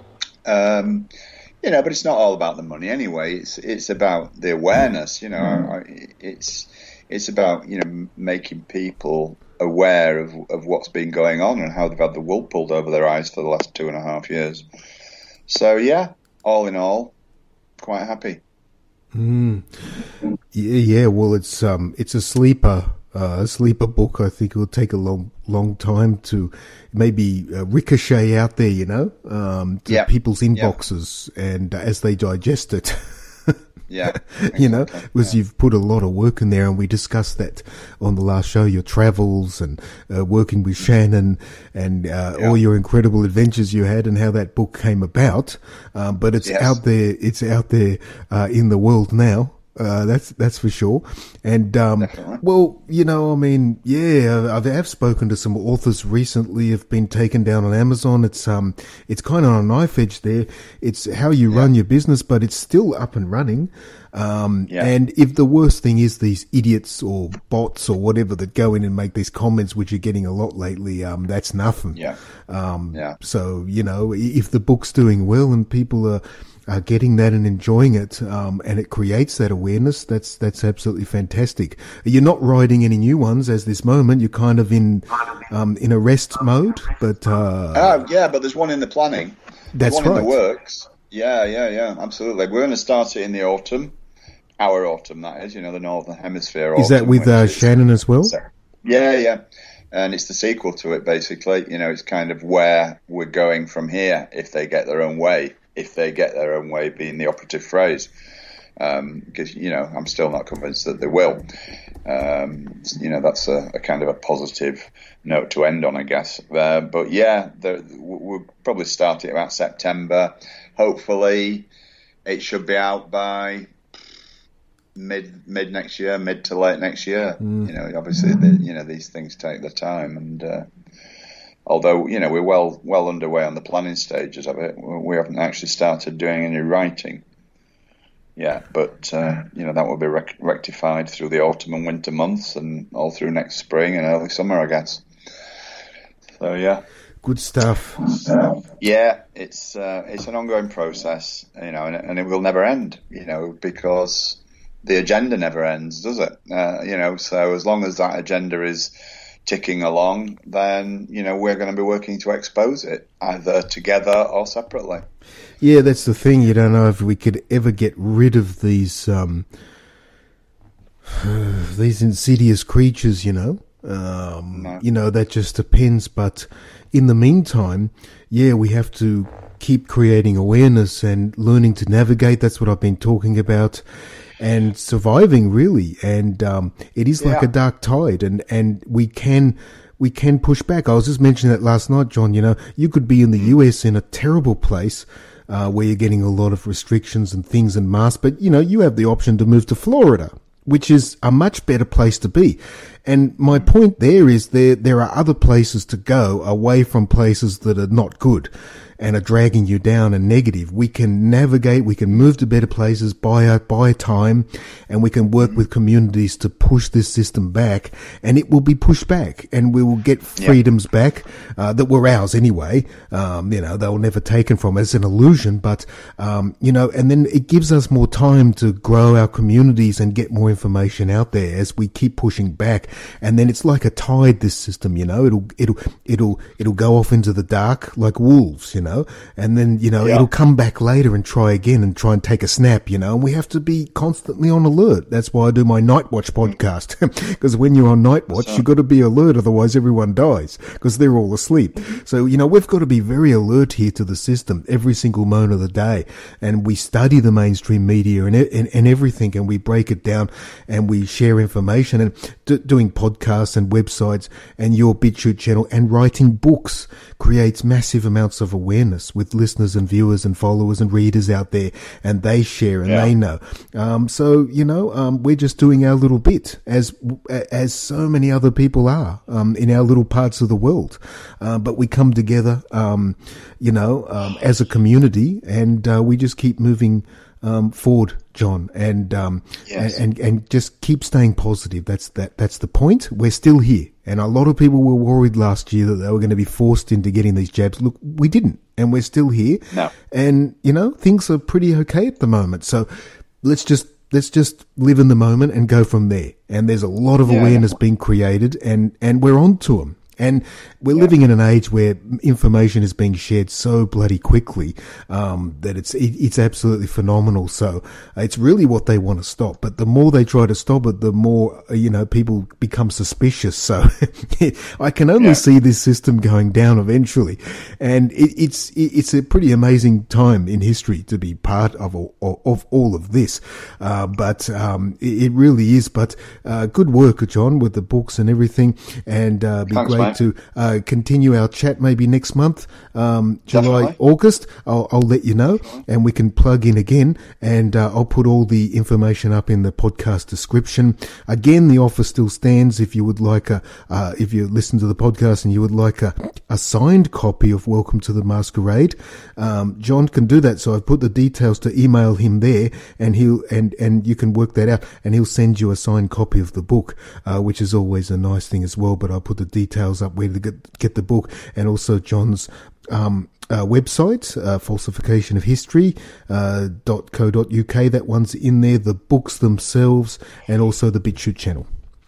Um, you know, but it's not all about the money anyway. It's it's about the awareness. You know, mm. it's. It's about, you know, making people aware of of what's been going on and how they've had the wool pulled over their eyes for the last two and a half years. So, yeah, all in all, quite happy. Mm. Yeah, yeah, well, it's um, it's a sleeper, uh, a sleeper book. I think it will take a long, long time to maybe uh, ricochet out there, you know, um, to yep. people's inboxes, yep. and uh, as they digest it. Yeah, you know, exactly. because Yeah. you've put a lot of work in there, and we discussed that on the last show, your travels and uh, working with Shannon and uh, Yeah. all your incredible adventures you had and how that book came about. Um, but it's Yes. out there, it's out there uh, in the world now. Uh, that's that's for sure. And um, Definitely. well, you know, I mean, yeah, I've, I've spoken to some authors recently. Have been taken down on Amazon. It's um, it's kind of on a knife edge there. It's how you Yeah. run your business, but it's still up and running. Um, Yeah. and if the worst thing is these idiots or bots or whatever that go in and make these comments, which you're getting a lot lately, um, that's nothing. Yeah. Um, Yeah. so, you know, if the book's doing well and people are, are getting that and enjoying it, um, and it creates that awareness, that's, that's absolutely fantastic. You're not writing any new ones as this moment. You're kind of in, um, in a rest mode, but, uh, Oh, yeah, but there's one in the planning. There's that's one in right. the works. Yeah, yeah, yeah, absolutely. We're going to start it in the autumn. Our autumn, that is, you know, the Northern Hemisphere autumn. Is that with, which uh, is- Shannon as well? So- yeah, yeah. And it's the sequel to it, basically. You know, it's kind of where we're going from here if they get their own way. If they get their own way being the operative phrase. Because, um, you know, I'm still not convinced that they will. Um, you know, that's a, a kind of a positive note to end on, I guess. Uh, but, yeah, the, we'll probably start it about September. Hopefully it should be out by mid mid next year, mid to late next year. Mm. You know, obviously, the, you know, these things take their time, and uh, although you know we're well well underway on the planning stages of it, we haven't actually started doing any writing. Yeah, but uh, you know that will be rec- rectified through the autumn and winter months, and all through next spring and early summer, I guess. So yeah. Good stuff. Yeah, it's uh, it's an ongoing process, you know, and, and it will never end, you know, because the agenda never ends, does it? Uh, you know, so as long as that agenda is ticking along, then, you know, we're going to be working to expose it, either together or separately. Yeah, that's the thing. You don't know if we could ever get rid of these um, these insidious creatures, you know. Um, No. You know, that just depends. But in the meantime, yeah, we have to keep creating awareness and learning to navigate. That's what I've been talking about. And surviving, really. And um, it is like Yeah. a dark tide. And, and we can... We can push back. I was just mentioning that last night, John. You know, you could be in the U S in a terrible place uh, where you're getting a lot of restrictions and things and masks, but, you know, you have the option to move to Florida, which is a much better place to be. And my point there is there there are other places to go away from places that are not good and are dragging you down and negative. We can navigate, we can move to better places, buy buy time, and we can work with communities to push this system back, and it will be pushed back, and we will get freedoms yeah. back uh, that were ours anyway. Um, you know, they were never taken from us, an illusion, but, um, you know, and then it gives us more time to grow our communities and get more information out there as we keep pushing back. And then it's like a tide, this system, you know, it'll, it'll, it'll, it'll go off into the dark like wolves, you know. Know, and then, you know, yeah. it'll come back later and try again and try and take a snap, you know, and we have to be constantly on alert. That's why I do my Night Watch podcast, because when you're on Night Watch, you've got to be alert, otherwise everyone dies, because they're all asleep. So, you know, we've got to be very alert here to the system every single moment of the day, and we study the mainstream media and, and, and everything, and we break it down, and we share information, and d- doing podcasts and websites, and your BitChute channel, and writing books creates massive amounts of awareness with listeners and viewers and followers and readers out there, and they share and yeah. they know. Um, so, you know, um, we're just doing our little bit, as as so many other people are um, in our little parts of the world. Uh, but we come together, um, you know, um, as a community, and uh, we just keep moving um, forward, John, and, um, yes. and and and just keep staying positive. That's that. That's the point. We're still here. And a lot of people were worried last year that they were going to be forced into getting these jabs. Look, we didn't, and we're still here. No. And, you know, things are pretty okay at the moment. So let's just let's just live in the moment and go from there. And there's a lot of yeah, awareness yeah. being created, and, and we're on to them. And we're Yeah. living in an age where information is being shared so bloody quickly um, that it's it, it's absolutely phenomenal. So uh, it's really what they want to stop. But the more they try to stop it, the more, uh, you know, people become suspicious. So I can only Yeah. see this system going down eventually. And it, it's it, it's a pretty amazing time in history to be part of all, of all of this. Uh, but um, it, it really is. But uh, good work, John, with the books and everything. And uh, be Thanks, great mate. to uh, continue our chat maybe next month, um, July, Definitely. August. I'll, I'll let you know, and we can plug in again. And uh, I'll put all the information up in the podcast description. Again, the offer still stands. If you would like a, uh, if you listen to the podcast and you would like a, a signed copy of Welcome to the Masquerade, um, John can do that. So I've put the details to email him there, and he'll and and you can work that out, and he'll send you a signed copy of the book, uh, which is always a nice thing as well. But I'll put the details up where to get, get the book, and also John's um, uh, website, uh, falsification of history uh, dot co dot uk. That one's in there. The books themselves, and also the BitChute channel.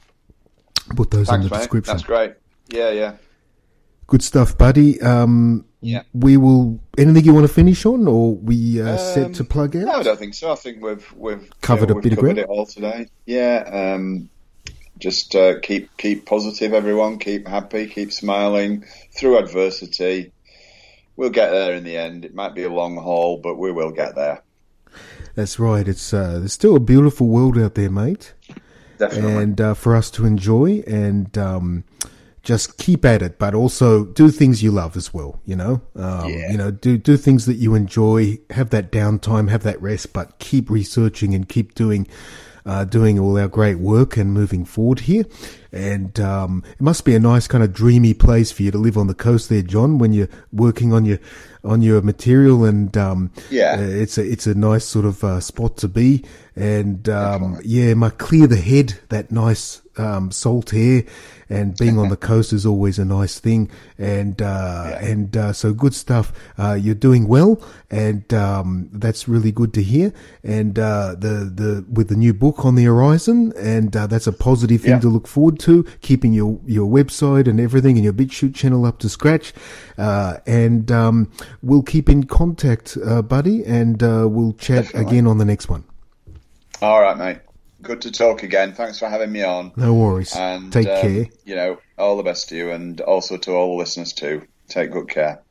Put those Thanks, in the mate. description. That's great. Yeah, yeah. Good stuff, buddy. Um, Yeah. We will. Anything you want to finish on, or we uh, set to plug out? No, I don't think so. I think we've we've Covered you know, a we've bit of covered ground. it all today. Yeah. Um, just uh, keep keep positive, everyone. Keep happy. Keep smiling through adversity. We'll get there in the end. It might be a long haul, but we will get there. That's right. It's uh, there's still a beautiful world out there, mate, Definitely. and uh, for us to enjoy and um, just keep at it, but also do things you love as well. You know, um, Yeah. you know, do do things that you enjoy. Have that downtime, have that rest, but keep researching and keep doing. Uh, doing all our great work and moving forward here. And um, it must be a nice kind of dreamy place for you to live on the coast there, John, when you're working on your on your material. And um, Yeah. uh, it's a it's a nice sort of uh, spot to be. And um, Definitely. yeah, might clear the head, that nice um, salt air. And being on the coast is always a nice thing. And uh, Yeah. and uh, so good stuff. Uh, you're doing well, and um, that's really good to hear. And uh, the the with the new book on the horizon, and uh, that's a positive thing Yeah. to look forward to. Keeping your your website and everything and your BitChute channel up to scratch. Uh, and um, we'll keep in contact, uh, buddy, and uh, we'll chat Definitely. again on the next one. All right, mate. Good to talk again. Thanks for having me on. No worries. And Take um, care. You know, all the best to you, and also to all the listeners too. Take good care.